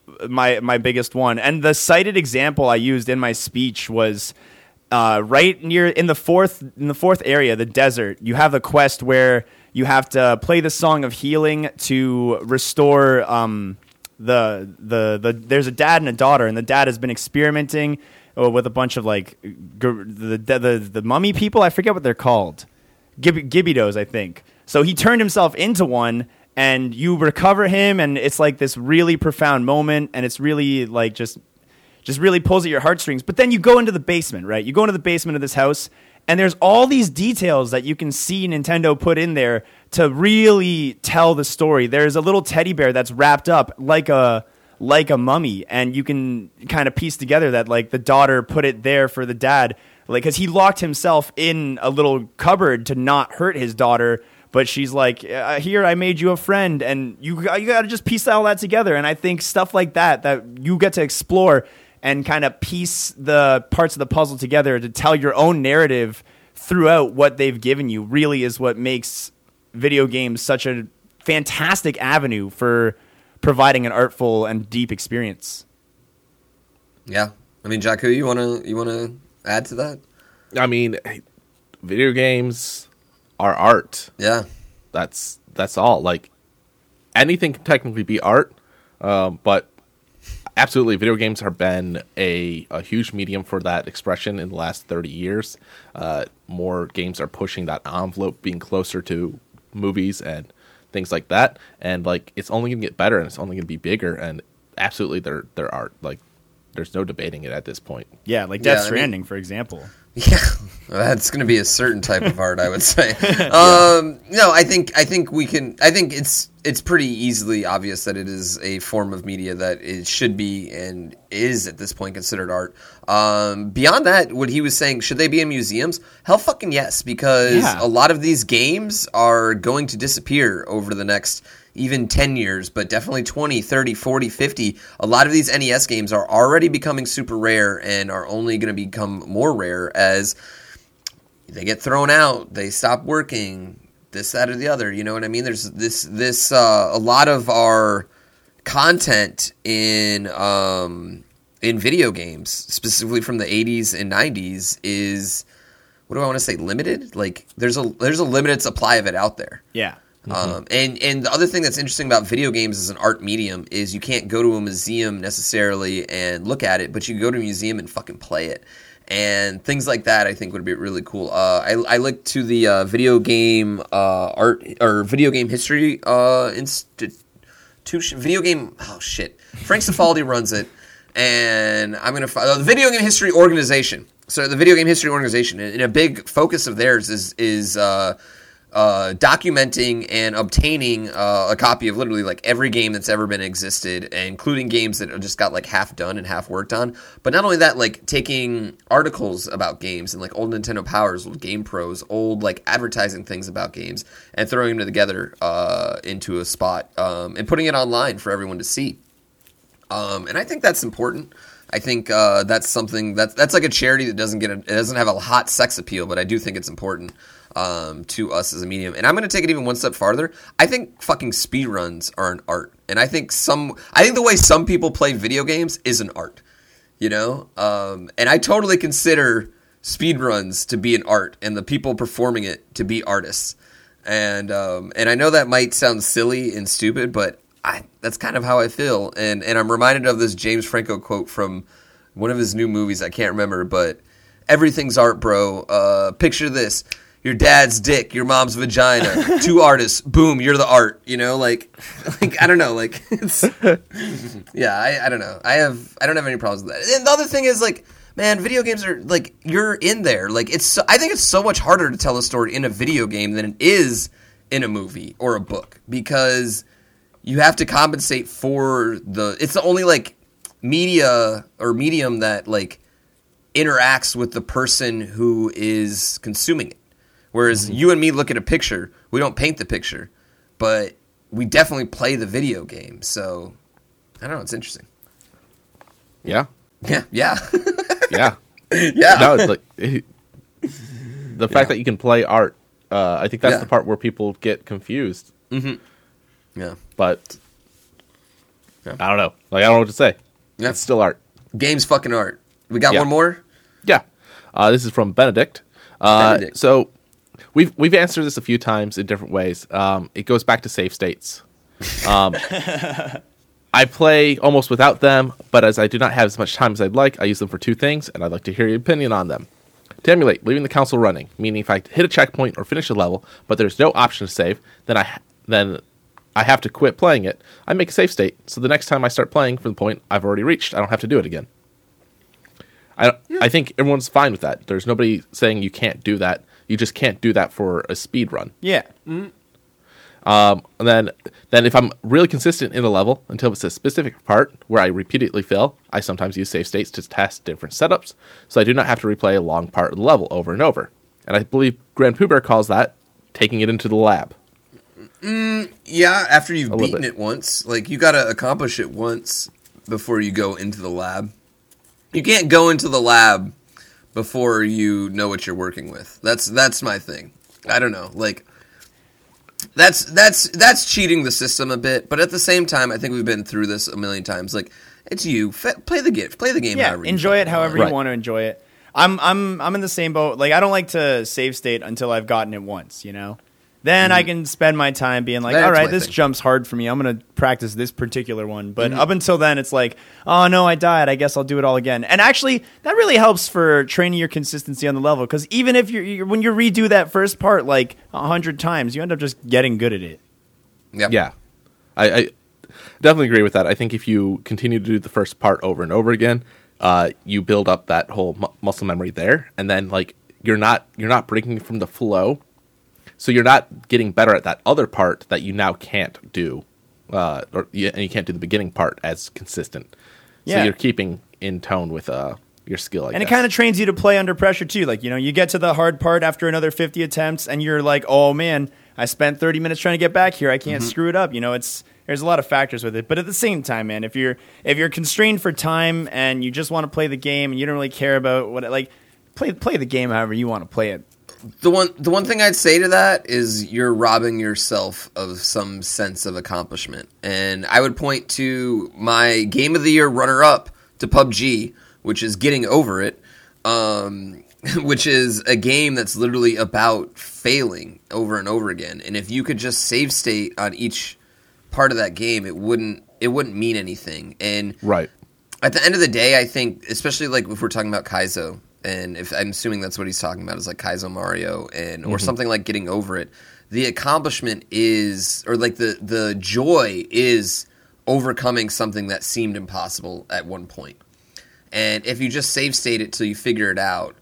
Speaker 3: my my biggest one. And the cited example I used in my speech was. Uh, right near in the fourth in the fourth area, the desert, you have a quest where you have to play the Song of Healing to restore um, the, the the. There's a dad and a daughter, and the dad has been experimenting uh, with a bunch of like g- the, the the the mummy people. I forget what they're called, Gib- Gibbidos, I think. So he turned himself into one, and you recover him, and it's like this really profound moment, and it's really like just. just really pulls at your heartstrings. But then you go into the basement, right? You go into the basement of this house, and there's all these details that you can see Nintendo put in there to really tell the story. There's a little teddy bear that's wrapped up like a like a mummy, and you can kind of piece together that like the daughter put it there for the dad, like because he locked himself in a little cupboard to not hurt his daughter. But she's like, uh, here, I made you a friend, and you you got to just piece all that together. And I think stuff like that that you get to explore and kind of piece the parts of the puzzle together to tell your own narrative throughout what they've given you really is what makes video games such a fantastic avenue for providing an artful and deep experience.
Speaker 2: Yeah. I mean, Jakku, you want to you want to add to that?
Speaker 1: I mean, video games are art.
Speaker 2: Yeah.
Speaker 1: That's that's all. Like, anything can technically be art, um, but absolutely, video games have been a, a huge medium for that expression in the last thirty years. Uh, more games are pushing that envelope, being closer to movies and things like that. And like, it's only going to get better, and it's only going to be bigger. And absolutely, they're they're art. Like, there's no debating it at this point.
Speaker 3: Yeah, like Death
Speaker 2: yeah,
Speaker 3: Stranding,
Speaker 2: I mean,
Speaker 3: for example.
Speaker 2: Yeah, that's going to be a certain type of art, I would say. Um, no, I think I think we can. I think it's it's pretty easily obvious that it is a form of media that it should be and is at this point considered art. Um, beyond that, what he was saying, should they be in museums? Hell, fucking yes, because
Speaker 3: Yeah.
Speaker 2: a lot of these games are going to disappear over the next even ten years, but definitely twenty, thirty, forty, fifty. A lot of these N E S games are already becoming super rare and are only going to become more rare as they get thrown out, they stop working, this, that, or the other. You know what I mean? There's this, this, uh, a lot of our content in, um, in video games, specifically from the eighties and nineties, is, what do I want to say, limited? Like, there's a, there's a limited supply of it out there.
Speaker 3: Yeah.
Speaker 2: Mm-hmm. Um, and, and the other thing that's interesting about video games as an art medium is you can't go to a museum necessarily and look at it, but you can go to a museum and fucking play it. And things like that I think would be really cool. Uh, I, I look to the uh, video game uh, art or video game history uh, institution. Video game, oh shit. Frank Cifaldi runs it. And I'm going to, uh, the Video Game History Organization. So the Video Game History Organization, and a big focus of theirs is, is, uh, Uh, documenting and obtaining uh, a copy of literally like every game that's ever been existed, including games that just got like half done and half worked on. But not only that, like taking articles about games and like old Nintendo Powers, old Game Pros, old like advertising things about games, and throwing them together uh, into a spot um, and putting it online for everyone to see. Um, and I think that's important. I think uh, that's something that's that's like a charity that doesn't get a, it doesn't have a hot sex appeal, but I do think it's important. Um, to us as a medium. And I'm going to take it even one step farther. I think fucking speedruns are an art. And I think some, I think the way some people play video games is an art, you know? Um, and I totally consider speedruns to be an art and the people performing it to be artists. And, um, and I know that might sound silly and stupid, but I, that's kind of how I feel. And, and I'm reminded of this James Franco quote from one of his new movies. I can't remember, but everything's art, bro. Uh, picture this. your dad's dick, your mom's vagina, two artists, boom, you're the art. You know, like, like I don't know, like, it's, yeah, I, I don't know. I have, I don't have any problems with that. And the other thing is, like, man, video games are like, you're in there. Like, it's, so, I think it's so much harder to tell a story in a video game than it is in a movie or a book, because you have to compensate for the, it's the only like media or medium that like interacts with the person who is consuming it. Whereas mm-hmm. you and me look at a picture, we don't paint the picture, but we definitely play the video game. So I don't know, it's interesting.
Speaker 1: Yeah.
Speaker 2: Yeah. Yeah.
Speaker 1: yeah.
Speaker 2: Yeah.
Speaker 1: No, it's like it, the fact yeah. that you can play art. Uh, I think that's
Speaker 2: yeah.
Speaker 1: the part where people get confused.
Speaker 2: Mm-hmm. Yeah.
Speaker 1: But
Speaker 2: yeah.
Speaker 1: I don't know. Like, I don't know what to say.
Speaker 2: Yeah.
Speaker 1: It's still art.
Speaker 2: Game's fucking art. We got
Speaker 1: yeah.
Speaker 2: one more?
Speaker 1: Yeah. Uh, this is from Benedict. Uh,
Speaker 2: Benedict.
Speaker 1: So we've we've answered this a few times in different ways. Um, it goes back to save states. Um, I play almost without them, but as I do not have as much time as I'd like, I use them for two things, and I'd like to hear your opinion on them. To emulate, leaving the console running, meaning if I hit a checkpoint or finish a level, but there's no option to save, then I then I have to quit playing it. I make a save state, so the next time I start playing from the point I've already reached, I don't have to do it again. I yeah. I think everyone's fine with that. There's nobody saying you can't do that. You just can't do that for a speed run.
Speaker 3: Yeah.
Speaker 2: Mm-hmm.
Speaker 1: Um, and then, then if I'm really consistent in a level until it's a specific part where I repeatedly fail, I sometimes use save states to test different setups, so I do not have to replay a long part of the level over and over. And I believe Grand Pooh Bear calls that taking it into the lab.
Speaker 2: Mm, yeah, after you've
Speaker 1: A
Speaker 2: beaten it once. Like, you gotta accomplish it once before you go into the lab. You can't go into the lab before you know what you're working with. That's that's my thing. I don't know, like... That's that's that's cheating the system a bit, but at the same time, I think we've been through this a million times. Like, it's you F- play the game, play the game.
Speaker 3: Yeah,
Speaker 2: however
Speaker 3: enjoy
Speaker 2: you
Speaker 3: it however
Speaker 1: right.
Speaker 3: you want to enjoy it. I'm I'm I'm in the same boat. Like, I don't like to save state until I've gotten it once. You know, then mm-hmm. I can spend my time being like,
Speaker 2: That's
Speaker 3: all right, this
Speaker 2: thing.
Speaker 3: jump's hard for me. I'm gonna practice this particular one. But
Speaker 2: mm-hmm.
Speaker 3: up until then, it's like, oh no, I died. I guess I'll do it all again. And actually, that really helps for training your consistency on the level. Because even if you're, you're when you redo that first part like a hundred times, you end up just getting good at it.
Speaker 2: Yep.
Speaker 1: Yeah, I, I definitely agree with that. I think if you continue to do the first part over and over again, uh, you build up that whole mu- muscle memory there, and then like you're not you're not breaking from the flow, so you're not getting better at that other part that you now can't do, uh, or you, and you can't do the beginning part as consistent.
Speaker 3: Yeah.
Speaker 1: So you're keeping in tone with uh, your skill, I
Speaker 3: and
Speaker 1: guess.
Speaker 3: it kind of trains you to play under pressure too. Like, you know, you get to the hard part after another fifty attempts, and you're like, oh man, I spent thirty minutes trying to get back here. I can't mm-hmm. screw it up. You know, it's there's a lot of factors with it. But at the same time, man, if you're if you're constrained for time and you just want to play the game and you don't really care about what like play play the game however you want to play it.
Speaker 2: The one the one thing I'd say to that is you're robbing yourself of some sense of accomplishment. And I would point to my Game of the Year runner-up to P U B G, which is Getting Over It. Um... which is a game that's literally about failing over and over again. And if you could just save state on each part of that game, it wouldn't it wouldn't mean anything. And
Speaker 1: right.
Speaker 2: at the end of the day, I think, especially like if we're talking about Kaizo, and if I'm assuming that's what he's talking about is like Kaizo Mario and or mm-hmm. something like Getting Over It, the accomplishment is or like the the joy is overcoming something that seemed impossible at one point. And if you just save state it till you figure it out,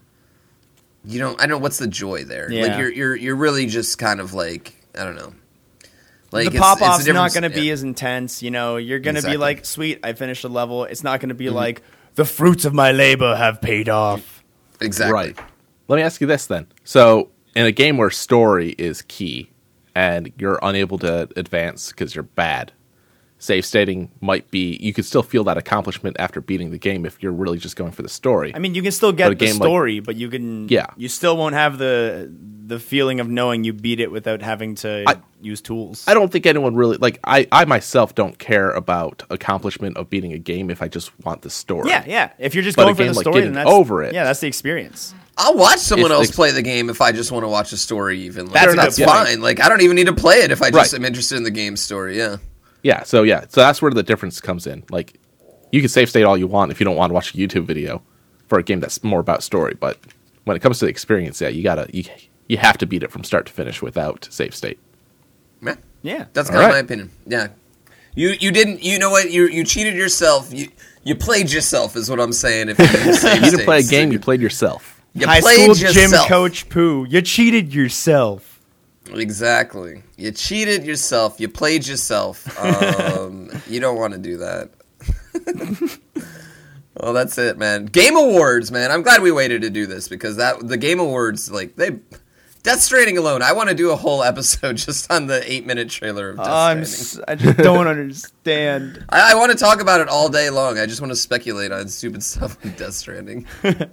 Speaker 2: you don't. I don't know what's the joy there.
Speaker 3: Yeah.
Speaker 2: Like you're you're you're really just kind of like I don't know. Like
Speaker 3: the pop off's
Speaker 2: it's a
Speaker 3: not going to
Speaker 2: yeah.
Speaker 3: be as intense. You know, you're going to
Speaker 2: Exactly.
Speaker 3: be like, sweet, I finished a level. It's not going to be
Speaker 2: Mm-hmm.
Speaker 3: like the fruits of my labor have paid off.
Speaker 2: Exactly.
Speaker 1: Right. Let me ask you this then. So, in a game where story is key and you're unable to advance because you're bad, save stating might be, you could still feel that accomplishment after beating the game if you're really just going for the story.
Speaker 3: I mean, you can still
Speaker 1: But
Speaker 3: get
Speaker 1: a
Speaker 3: the
Speaker 1: game like-
Speaker 3: story, but you can,
Speaker 1: Yeah.
Speaker 3: you still won't have the the feeling of knowing you beat it without having to
Speaker 1: I-
Speaker 3: use tools.
Speaker 1: I don't think anyone really, like, I, I myself don't care about accomplishment of beating a game if I just want the story.
Speaker 3: yeah, yeah. If you're just
Speaker 1: But
Speaker 3: going
Speaker 1: a
Speaker 3: for
Speaker 1: game
Speaker 3: the
Speaker 1: like
Speaker 3: story,
Speaker 1: Getting
Speaker 3: then that's
Speaker 1: Over It-
Speaker 3: Yeah, that's the experience.
Speaker 2: I'll watch someone
Speaker 1: It's
Speaker 2: else
Speaker 1: ex-
Speaker 2: play the game if I just want to watch a story. Even like,
Speaker 3: That's a
Speaker 2: that's
Speaker 3: good point.
Speaker 2: fine. Like I don't even need to play it if I just
Speaker 1: Right.
Speaker 2: am interested in the game's story. Yeah.
Speaker 1: Yeah, so yeah, so that's where the difference comes in. Like, you can save state all you want if you don't want to watch a YouTube video for a game that's more about story, but when it comes to the experience, yeah, you gotta you you have to beat it from start to finish without save state.
Speaker 2: Yeah,
Speaker 3: Yeah.
Speaker 2: that's
Speaker 1: All
Speaker 2: kind of
Speaker 1: right.
Speaker 2: my opinion. Yeah, you you didn't. You know what? You you cheated yourself. You you played yourself, is what I'm saying. If you, use save
Speaker 1: You didn't play a
Speaker 2: states.
Speaker 1: game, you played yourself.
Speaker 2: You
Speaker 3: High
Speaker 2: played
Speaker 3: school gym
Speaker 2: yourself.
Speaker 3: coach Pooh. You cheated yourself.
Speaker 2: Exactly. You cheated yourself. You played yourself. Um, you don't want to do that. Well, that's it, man. Game Awards, man. I'm glad we waited to do this because that the Game Awards, like they, Death Stranding alone. I want to do a whole episode just on the eight minute trailer of Death
Speaker 3: I'm
Speaker 2: Stranding.
Speaker 3: s- I just don't understand.
Speaker 2: I, I want to talk about it all day long. I just want to speculate on stupid stuff with Death Stranding.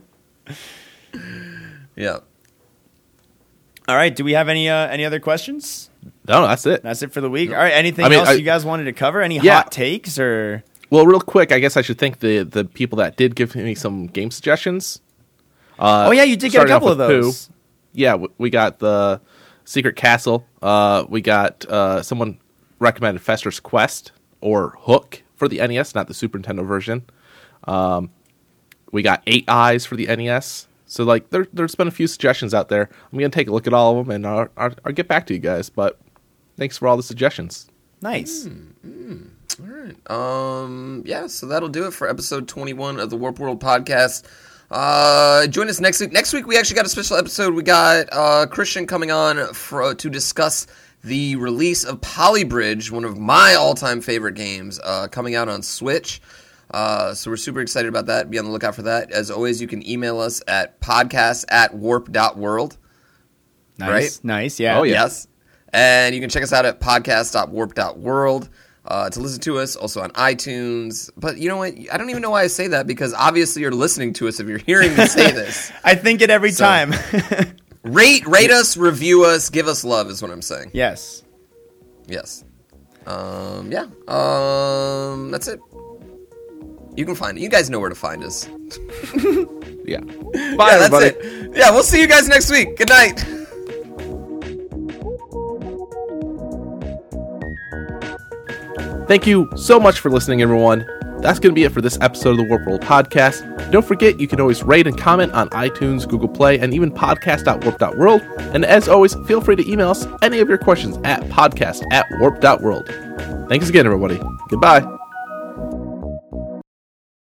Speaker 2: Yeah.
Speaker 3: All right. Do we have any uh, any other questions?
Speaker 1: No, that's it.
Speaker 3: That's it for the week. All right. Anything
Speaker 1: I mean,
Speaker 3: else
Speaker 1: I-
Speaker 3: you guys wanted to cover? Any
Speaker 1: Yeah.
Speaker 3: hot takes or?
Speaker 1: Well, real quick, I guess I should thank the the people that did give me some game suggestions. Uh,
Speaker 3: Oh yeah, you did get a
Speaker 1: starting off
Speaker 3: couple of
Speaker 1: with
Speaker 3: those.
Speaker 1: Pooh. Yeah, w- we got the Secret Castle. Uh, we got uh, someone recommended Fester's Quest or Hook for the N E S, not the Super Nintendo version. Um, we got Eight Eyes for the N E S. So like, there, there's been a few suggestions out there. I'm gonna take a look at all of them and I'll, I'll, I'll get back to you guys. But thanks for all the suggestions.
Speaker 3: Nice.
Speaker 2: All right. Um. Yeah. So that'll do it for episode twenty-one of the Warp World podcast. Uh, join us next week. Next week we actually got a special episode. We got uh, Christian coming on for, to discuss the release of Polybridge, one of my all-time favorite games, uh, coming out on Switch. Uh, so we're super excited about that. Be on the lookout for that. As always, you can email us at podcast at warp dot world.
Speaker 3: Nice.
Speaker 2: Right?
Speaker 3: Nice. Yeah.
Speaker 1: Oh, yeah.
Speaker 2: Yes. And you can check us out at podcast dot warp dot world uh, to listen to us, also on iTunes. But you know what? I don't even know why I say that, because obviously you're listening to us if you're hearing me say this.
Speaker 3: I think it every
Speaker 2: So-
Speaker 3: time.
Speaker 2: Rate rate us, review us, give us love is what I'm saying.
Speaker 3: Yes.
Speaker 2: Yes. Um, yeah. Um, that's it. You can find it. You guys know where to find us.
Speaker 1: Yeah. Bye,
Speaker 2: Yeah, that's
Speaker 1: everybody.
Speaker 2: it. Yeah, we'll see you guys next week. Good night.
Speaker 1: Thank you so much for listening, everyone. That's going to be it for this episode of the Warp World Podcast. Don't forget, you can always rate and comment on iTunes, Google Play, and even podcast dot warp dot world. And as always, feel free to email us any of your questions at podcast at warp dot world. Thanks again, everybody. Goodbye.